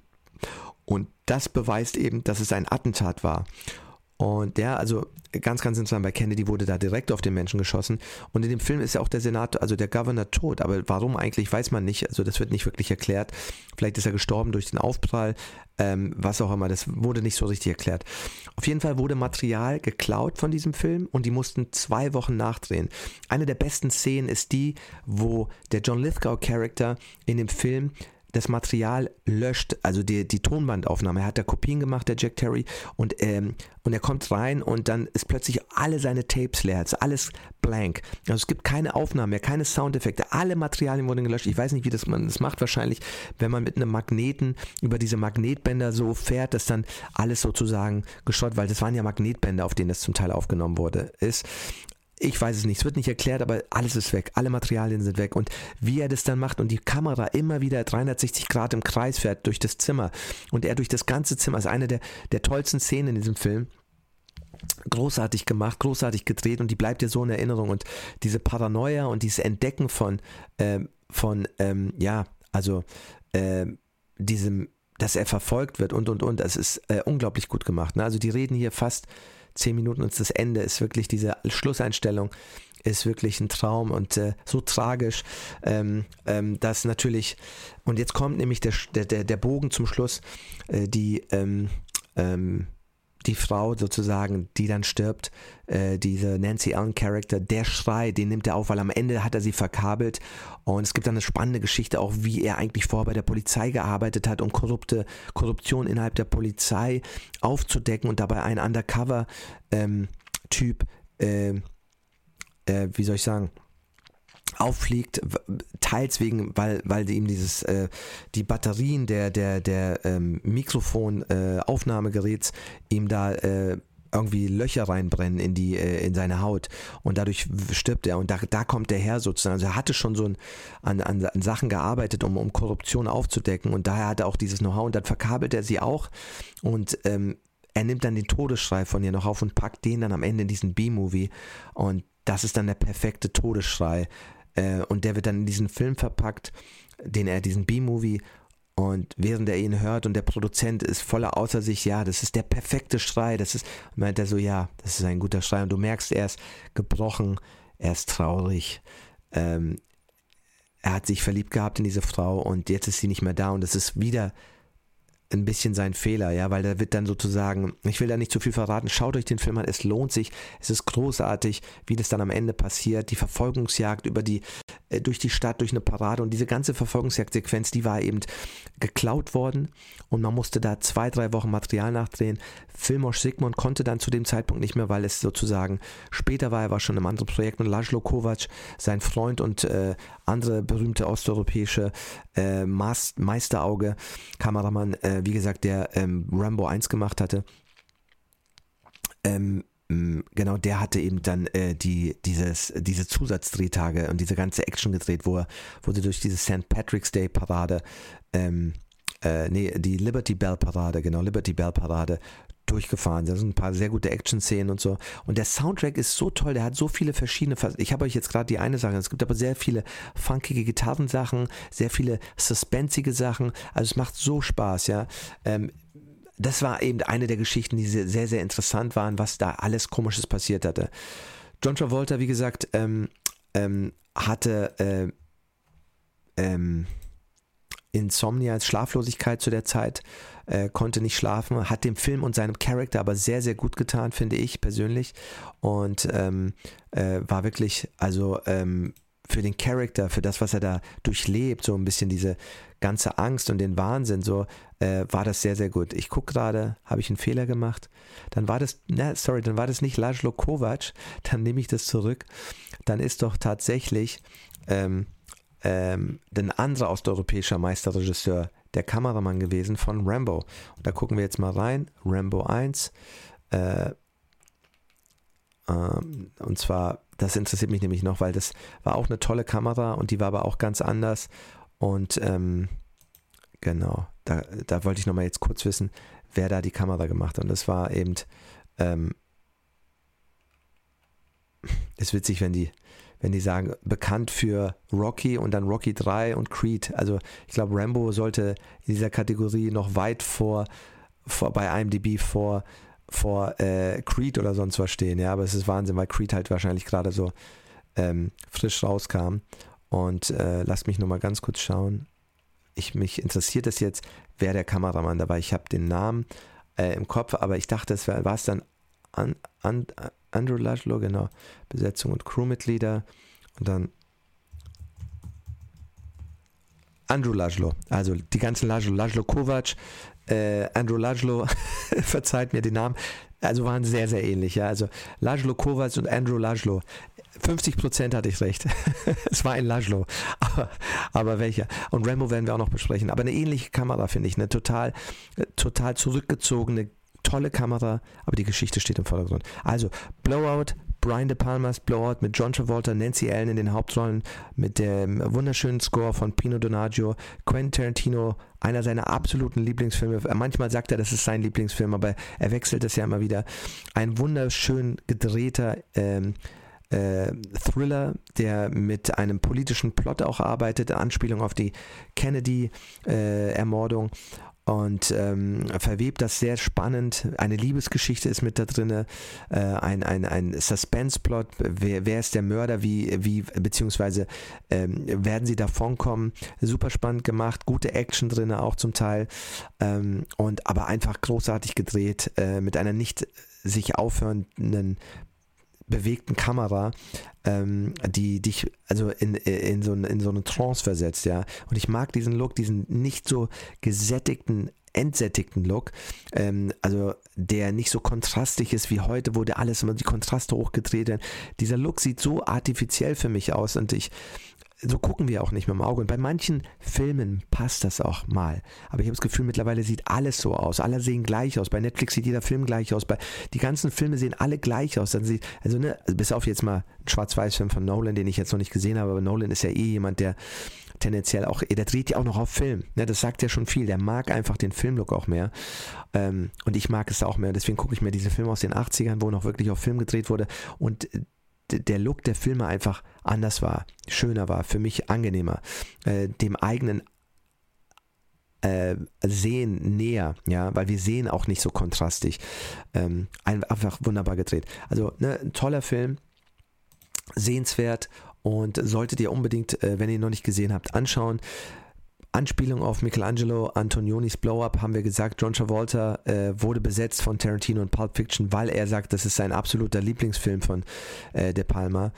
und das beweist eben, dass es ein Attentat war. Und ja, also ganz, ganz interessant, bei Kennedy wurde da direkt auf den Menschen geschossen, und in dem Film ist ja auch der Senator, also der Governor, tot, aber warum eigentlich, weiß man nicht, also das wird nicht wirklich erklärt. Vielleicht ist er gestorben durch den Aufprall, was auch immer, das wurde nicht so richtig erklärt. Auf jeden Fall wurde Material geklaut von diesem Film und die mussten 2 Wochen nachdrehen. Eine der besten Szenen ist die, wo der John Lithgow-Charakter in dem Film das Material löscht, also die Tonbandaufnahme. Er hat da Kopien gemacht, der Jack Terry, und er kommt rein und dann ist plötzlich alle seine Tapes leer, ist alles blank. Also es gibt keine Aufnahmen mehr, keine Soundeffekte, alle Materialien wurden gelöscht. Ich weiß nicht, wie man das macht, wahrscheinlich, wenn man mit einem Magneten über diese Magnetbänder so fährt, dass dann alles sozusagen geschrottet, weil das waren ja Magnetbänder, auf denen das zum Teil aufgenommen wurde, ist. Ich weiß es nicht, es wird nicht erklärt, aber alles ist weg, alle Materialien sind weg, und wie er das dann macht und die Kamera immer wieder 360 Grad im Kreis fährt durch das Zimmer und er durch das ganze Zimmer, ist eine der tollsten Szenen in diesem Film, großartig gemacht, großartig gedreht und die bleibt dir so in Erinnerung und diese Paranoia und dieses Entdecken diesem, dass er verfolgt wird und, das ist unglaublich gut gemacht. Ne? Also die reden hier fast 10 Minuten und das Ende ist wirklich, diese Schlusseinstellung ist wirklich ein Traum und so tragisch, dass natürlich, und jetzt kommt nämlich der Bogen zum Schluss, die Frau sozusagen, die dann stirbt, diese Nancy Allen-Charakter, der Schrei, den nimmt er auf, weil am Ende hat er sie verkabelt und es gibt dann eine spannende Geschichte auch, wie er eigentlich vorher bei der Polizei gearbeitet hat, um Korruption innerhalb der Polizei aufzudecken und dabei ein Undercover-Typ, wie soll ich sagen, auffliegt, teils wegen, weil ihm die Batterien der Mikrofon-Aufnahmegeräts ihm da irgendwie Löcher reinbrennen in seine Haut und dadurch stirbt er und da kommt der her sozusagen. Also er hatte schon so an Sachen gearbeitet, um Korruption aufzudecken und daher hat er auch dieses Know-how und dann verkabelt er sie auch und er nimmt dann den Todesschrei von ihr noch auf und packt den dann am Ende in diesen B-Movie und das ist dann der perfekte Todesschrei. Und der wird dann in diesen Film verpackt, diesen B-Movie, und während er ihn hört und der Produzent ist voller außer sich, ja, das ist der perfekte Schrei, meint er so, ja, das ist ein guter Schrei und du merkst, er ist gebrochen, er ist traurig, er hat sich verliebt gehabt in diese Frau und jetzt ist sie nicht mehr da und das ist wieder ein bisschen sein Fehler, ja, weil da wird dann sozusagen, ich will da nicht zu viel verraten, schaut euch den Film an, es lohnt sich, es ist großartig, wie das dann am Ende passiert, die Verfolgungsjagd durch die Stadt, durch eine Parade und diese ganze Verfolgungsjagdsequenz, die war eben geklaut worden und man musste da 2-3 Wochen Material nachdrehen. Filmoš Sigmund konnte dann zu dem Zeitpunkt nicht mehr, weil es sozusagen später war, er war schon im anderen Projekt und Laszlo Kovacs, sein Freund und andere berühmte osteuropäische Meisterauge, Kameramann, wie gesagt, der Rambo 1 gemacht hatte, genau, der hatte eben dann diese Zusatzdrehtage und diese ganze Action gedreht, wo sie durch diese St. Patrick's Day Parade, die Liberty Bell Parade durchgefahren. Da sind ein paar sehr gute Action-Szenen und so. Und der Soundtrack ist so toll, der hat so viele verschiedene, ich habe euch jetzt gerade die eine Sache, es gibt aber sehr viele funkige Gitarrensachen, sehr viele suspensige Sachen, also es macht so Spaß, ja. Das war eben eine der Geschichten, die sehr, sehr interessant waren, was da alles Komisches passiert hatte. John Travolta, wie gesagt, hatte Insomnia, Schlaflosigkeit zu der Zeit, konnte nicht schlafen, hat dem Film und seinem Charakter aber sehr, sehr gut getan, finde ich persönlich, und war wirklich, also für den Charakter, für das, was er da durchlebt, so ein bisschen diese ganze Angst und den Wahnsinn, so war das sehr, sehr gut. Ich gucke gerade, habe ich einen Fehler gemacht? Dann war das nicht Laszlo Kovacs, dann nehme ich das zurück. Dann ist doch tatsächlich ein anderer osteuropäischer Meisterregisseur der Kameramann gewesen von Rambo. Und da gucken wir jetzt mal rein. Rambo 1. Und zwar, das interessiert mich nämlich noch, weil das war auch eine tolle Kamera und die war aber auch ganz anders. Und genau, da wollte ich nochmal jetzt kurz wissen, wer da die Kamera gemacht hat. Und das war eben, ist witzig, wenn die sagen, bekannt für Rocky und dann Rocky 3 und Creed. Also ich glaube, Rambo sollte in dieser Kategorie noch weit vor bei IMDb vor Creed oder sonst was stehen. Ja, aber es ist Wahnsinn, weil Creed halt wahrscheinlich gerade so frisch rauskam. Und lasst mich nochmal ganz kurz schauen. Mich interessiert es jetzt, wer der Kameramann dabei. Ich habe den Namen im Kopf, aber ich dachte, war es dann Andrew Laszlo, genau, Besetzung und Crewmitglieder und dann Andrew Laszlo, also die ganzen Laszlo Kovacs, Andrew Laszlo, verzeiht mir den Namen, also waren sehr, sehr ähnlich, ja, also Laszlo Kovacs und Andrew Laszlo, 50% hatte ich recht, es war ein Laszlo, aber welcher? Und Rambo werden wir auch noch besprechen, aber eine ähnliche Kamera, finde ich, eine total zurückgezogene, tolle Kamera, aber die Geschichte steht im Vordergrund. Also Blowout, Brian De Palmas Blowout mit John Travolta, Nancy Allen in den Hauptrollen, mit dem wunderschönen Score von Pino Donaggio, Quentin Tarantino, einer seiner absoluten Lieblingsfilme. Manchmal sagt er, das ist sein Lieblingsfilm, aber er wechselt es ja immer wieder. Ein wunderschön gedrehter Thriller, der mit einem politischen Plot auch arbeitet, Anspielung auf die Kennedy-Ermordung. Und verwebt das sehr spannend. Eine Liebesgeschichte ist mit da drin, ein Suspense-Plot, wer ist der Mörder, beziehungsweise werden sie davonkommen. Super spannend gemacht, gute Action drin auch zum Teil, aber einfach großartig gedreht, mit einer nicht sich aufhörenden bewegten Kamera, die dich also in so eine Trance versetzt, ja. Und ich mag diesen Look, diesen nicht so entsättigten Look, also der nicht so kontrastig ist wie heute, wo der alles immer die Kontraste hochgedreht werden. Dieser Look sieht so artifiziell für mich aus und so gucken wir auch nicht mit dem Auge. Und bei manchen Filmen passt das auch mal. Aber ich habe das Gefühl, mittlerweile sieht alles so aus. Alle sehen gleich aus. Bei Netflix sieht jeder Film gleich aus. Die ganzen Filme sehen alle gleich aus. Also bis auf jetzt mal einen Schwarz-Weiß-Film von Nolan, den ich jetzt noch nicht gesehen habe. Aber Nolan ist ja jemand, der tendenziell auch, der dreht ja auch noch auf Film. Ne, das sagt ja schon viel. Der mag einfach den Filmlook auch mehr. Und ich mag es auch mehr. Deswegen gucke ich mir diese Filme aus den 80ern, wo noch wirklich auf Film gedreht wurde. Und der Look der Filme einfach anders war, schöner war, für mich angenehmer, dem eigenen Sehen näher, ja, weil wir sehen auch nicht so kontrastig, einfach wunderbar gedreht. Also ein toller Film, sehenswert und solltet ihr unbedingt, wenn ihr ihn noch nicht gesehen habt, anschauen. Anspielung auf Michelangelo Antonionis Blow-Up haben wir gesagt, John Travolta wurde besetzt von Tarantino in Pulp Fiction, weil er sagt, das ist sein absoluter Lieblingsfilm von De Palma.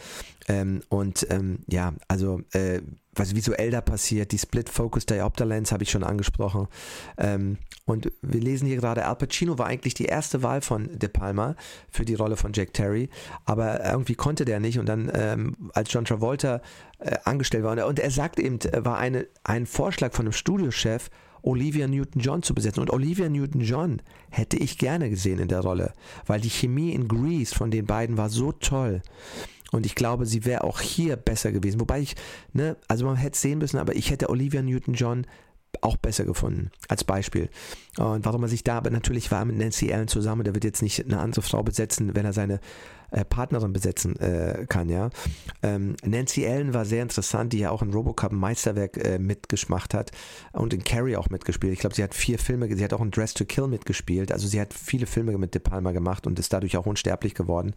Was visuell da passiert, die Split-Focus Diopter Lens habe ich schon angesprochen. Und wir lesen hier gerade, Al Pacino war eigentlich die erste Wahl von De Palma für die Rolle von Jack Terry, aber irgendwie konnte der nicht und dann als John Travolta angestellt war und er sagt eben, war ein Vorschlag von einem Studiochef, Olivia Newton-John zu besetzen. Und Olivia Newton-John hätte ich gerne gesehen in der Rolle, weil die Chemie in Grease von den beiden war so toll. Und ich glaube, sie wäre auch hier besser gewesen. Wobei also man hätte es sehen müssen, aber ich hätte Olivia Newton-John auch besser gefunden, als Beispiel. Und warum er sich da, aber natürlich war er mit Nancy Allen zusammen, der wird jetzt nicht eine andere Frau besetzen, wenn er seine Partnerin besetzen kann, ja. Nancy Allen war sehr interessant, die ja auch in Robocop ein Meisterwerk mitgemacht hat und in Carrie auch mitgespielt. Ich glaube, sie hat 4 Filme, sie hat auch in Dress to Kill mitgespielt, also sie hat viele Filme mit De Palma gemacht und ist dadurch auch unsterblich geworden.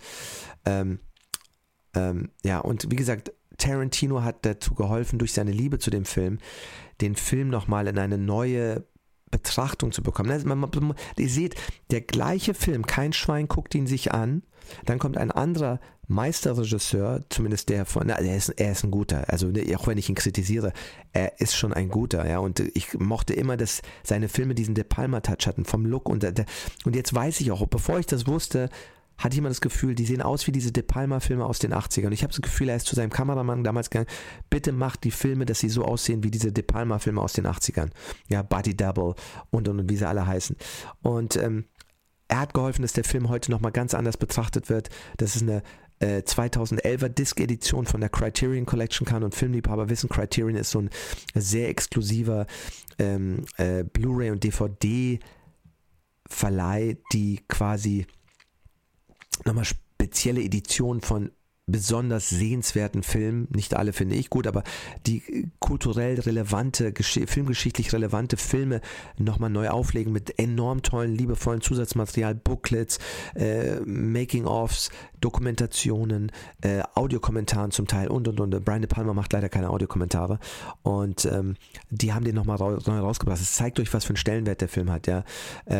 Und wie gesagt, Tarantino hat dazu geholfen, durch seine Liebe zu dem Film, den Film nochmal in eine neue Betrachtung zu bekommen. Also ihr seht, der gleiche Film, kein Schwein guckt ihn sich an, dann kommt ein anderer Meisterregisseur, zumindest er ist ein guter, also auch wenn ich ihn kritisiere, er ist schon ein guter, ja, und ich mochte immer, dass seine Filme diesen De Palma-Touch hatten, vom Look und jetzt weiß ich auch, bevor ich das wusste, hatte ich immer das Gefühl, die sehen aus wie diese De Palma-Filme aus den 80ern. Und ich habe das Gefühl, er ist zu seinem Kameramann damals gegangen, bitte macht die Filme, dass sie so aussehen wie diese De Palma-Filme aus den 80ern. Ja, Body Double und wie sie alle heißen. Und er hat geholfen, dass der Film heute nochmal ganz anders betrachtet wird. Das ist eine 2011er Disc-Edition von der Criterion Collection kann und Filmliebhaber wissen, Criterion ist so ein sehr exklusiver Blu-ray und DVD-Verleih, die quasi nochmal spezielle Editionen von besonders sehenswerten Filmen, nicht alle finde ich gut, aber die kulturell relevante, filmgeschichtlich relevante Filme nochmal neu auflegen mit enorm tollen, liebevollen Zusatzmaterial, Booklets, Making-ofs, Dokumentationen, Audiokommentaren zum Teil und. Brian De Palma macht leider keine Audiokommentare und die haben den nochmal neu rausgebracht. Es zeigt euch, was für einen Stellenwert der Film hat, ja.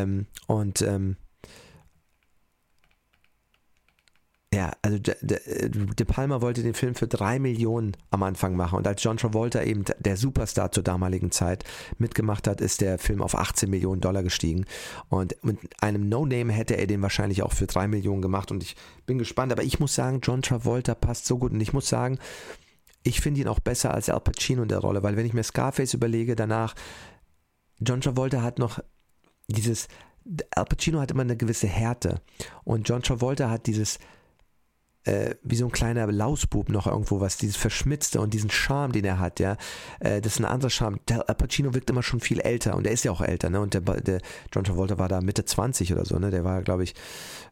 Ja, also De Palma wollte den Film für 3 Millionen am Anfang machen und als John Travolta eben der Superstar zur damaligen Zeit mitgemacht hat, ist der Film auf $18 Millionen gestiegen und mit einem No-Name hätte er den wahrscheinlich auch für 3 Millionen gemacht und ich bin gespannt, aber ich muss sagen, John Travolta passt so gut und ich muss sagen, ich finde ihn auch besser als Al Pacino in der Rolle, weil wenn ich mir Scarface überlege, danach, John Travolta hat noch Al Pacino hat immer eine gewisse Härte und John Travolta hat dieses wie so ein kleiner Lausbub noch irgendwo was, dieses Verschmitzte und diesen Charme, den er hat, ja, das ist ein anderer Charme. Der Al Pacino wirkt immer schon viel älter und er ist ja auch älter, ne, und der John Travolta war da Mitte 20 oder so, ne, der war, glaube ich,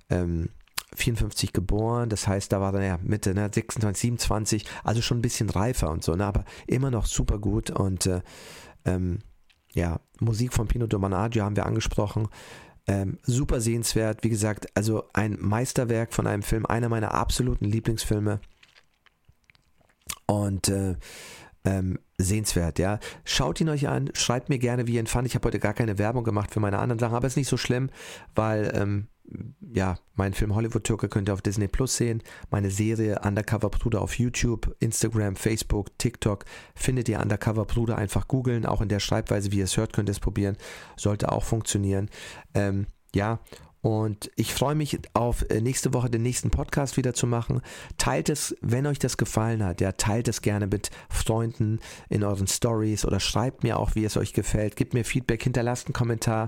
54 geboren, das heißt, da war dann ja Mitte, ne, 26, 27, also schon ein bisschen reifer und so, ne, aber immer noch super gut und ja, Musik von Pino Domenaggio haben wir angesprochen, super sehenswert, wie gesagt, also ein Meisterwerk von einem Film, einer meiner absoluten Lieblingsfilme und sehenswert, ja. Schaut ihn euch an, schreibt mir gerne, wie ihr ihn fand. Ich habe heute gar keine Werbung gemacht für meine anderen Sachen, aber ist nicht so schlimm, weil ja, meinen Film Hollywood-Türke könnt ihr auf Disney Plus sehen. Meine Serie Undercover Bruder auf YouTube, Instagram, Facebook, TikTok findet ihr Undercover Bruder, einfach googeln. Auch in der Schreibweise, wie ihr es hört, könnt ihr es probieren. Sollte auch funktionieren. Ja, und ich freue mich auf nächste Woche den nächsten Podcast wieder zu machen. Teilt es, wenn euch das gefallen hat, ja, teilt es gerne mit Freunden in euren Stories oder schreibt mir auch, wie es euch gefällt. Gebt mir Feedback, hinterlasst einen Kommentar.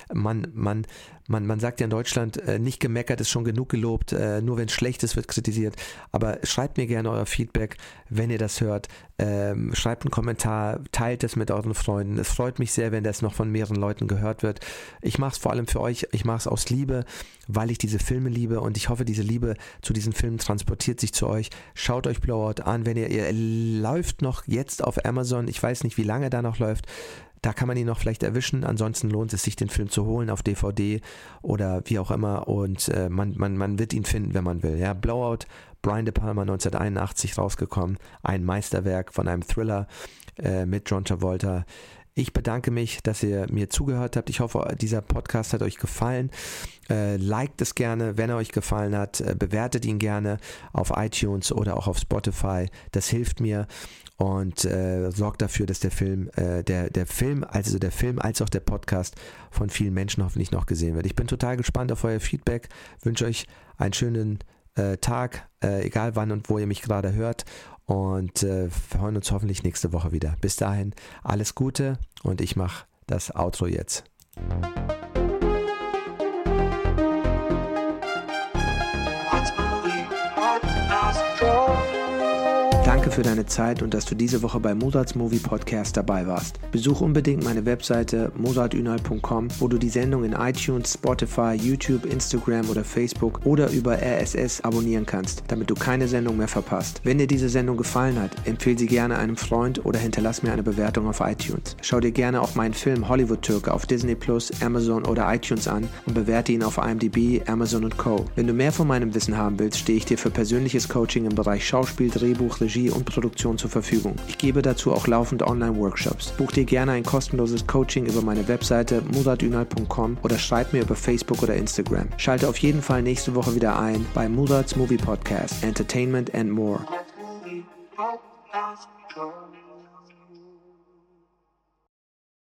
Man sagt ja in Deutschland, nicht gemeckert ist schon genug gelobt, nur wenn es schlecht ist, wird kritisiert. Aber schreibt mir gerne euer Feedback, wenn ihr das hört. Schreibt einen Kommentar, teilt es mit euren Freunden. Es freut mich sehr, wenn das noch von mehreren Leuten gehört wird. Ich mache es vor allem für euch, ich mache es aus Liebe, weil ich diese Filme liebe und ich hoffe, diese Liebe zu diesen Filmen transportiert sich zu euch. Schaut euch Blowout an, wenn ihr läuft noch jetzt auf Amazon, ich weiß nicht, wie lange da noch läuft. Da kann man ihn noch vielleicht erwischen, ansonsten lohnt es sich, den Film zu holen auf DVD oder wie auch immer und man wird ihn finden, wenn man will. Ja, Blowout, Brian De Palma 1981 rausgekommen, ein Meisterwerk von einem Thriller mit John Travolta. Ich bedanke mich, dass ihr mir zugehört habt. Ich hoffe, dieser Podcast hat euch gefallen. Liked es gerne, wenn er euch gefallen hat. Bewertet ihn gerne auf iTunes oder auch auf Spotify. Das hilft mir und sorgt dafür, dass der Film als auch der Podcast von vielen Menschen hoffentlich noch gesehen wird. Ich bin total gespannt auf euer Feedback. Wünsche euch einen schönen Tag, egal wann und wo ihr mich gerade hört. Und wir hören uns hoffentlich nächste Woche wieder. Bis dahin, alles Gute und ich mache das Outro jetzt. Danke für deine Zeit und dass du diese Woche bei Mozarts Movie Podcast dabei warst. Besuch unbedingt meine Webseite mozartünal.com, wo du die Sendung in iTunes, Spotify, YouTube, Instagram oder Facebook oder über RSS abonnieren kannst, damit du keine Sendung mehr verpasst. Wenn dir diese Sendung gefallen hat, empfehle sie gerne einem Freund oder hinterlass mir eine Bewertung auf iTunes. Schau dir gerne auch meinen Film Hollywood-Türke auf Disney Plus, Amazon oder iTunes an und bewerte ihn auf IMDb, Amazon und Co. Wenn du mehr von meinem Wissen haben willst, stehe ich dir für persönliches Coaching im Bereich Schauspiel, Drehbuch, Regie und Produktion zur Verfügung. Ich gebe dazu auch laufend Online-Workshops. Buch dir gerne ein kostenloses Coaching über meine Webseite mozartünal.com oder schreib mir über Facebook oder Instagram. Schalte auf jeden Fall nächste Woche wieder ein bei Mozart's Movie Podcast, Entertainment and More.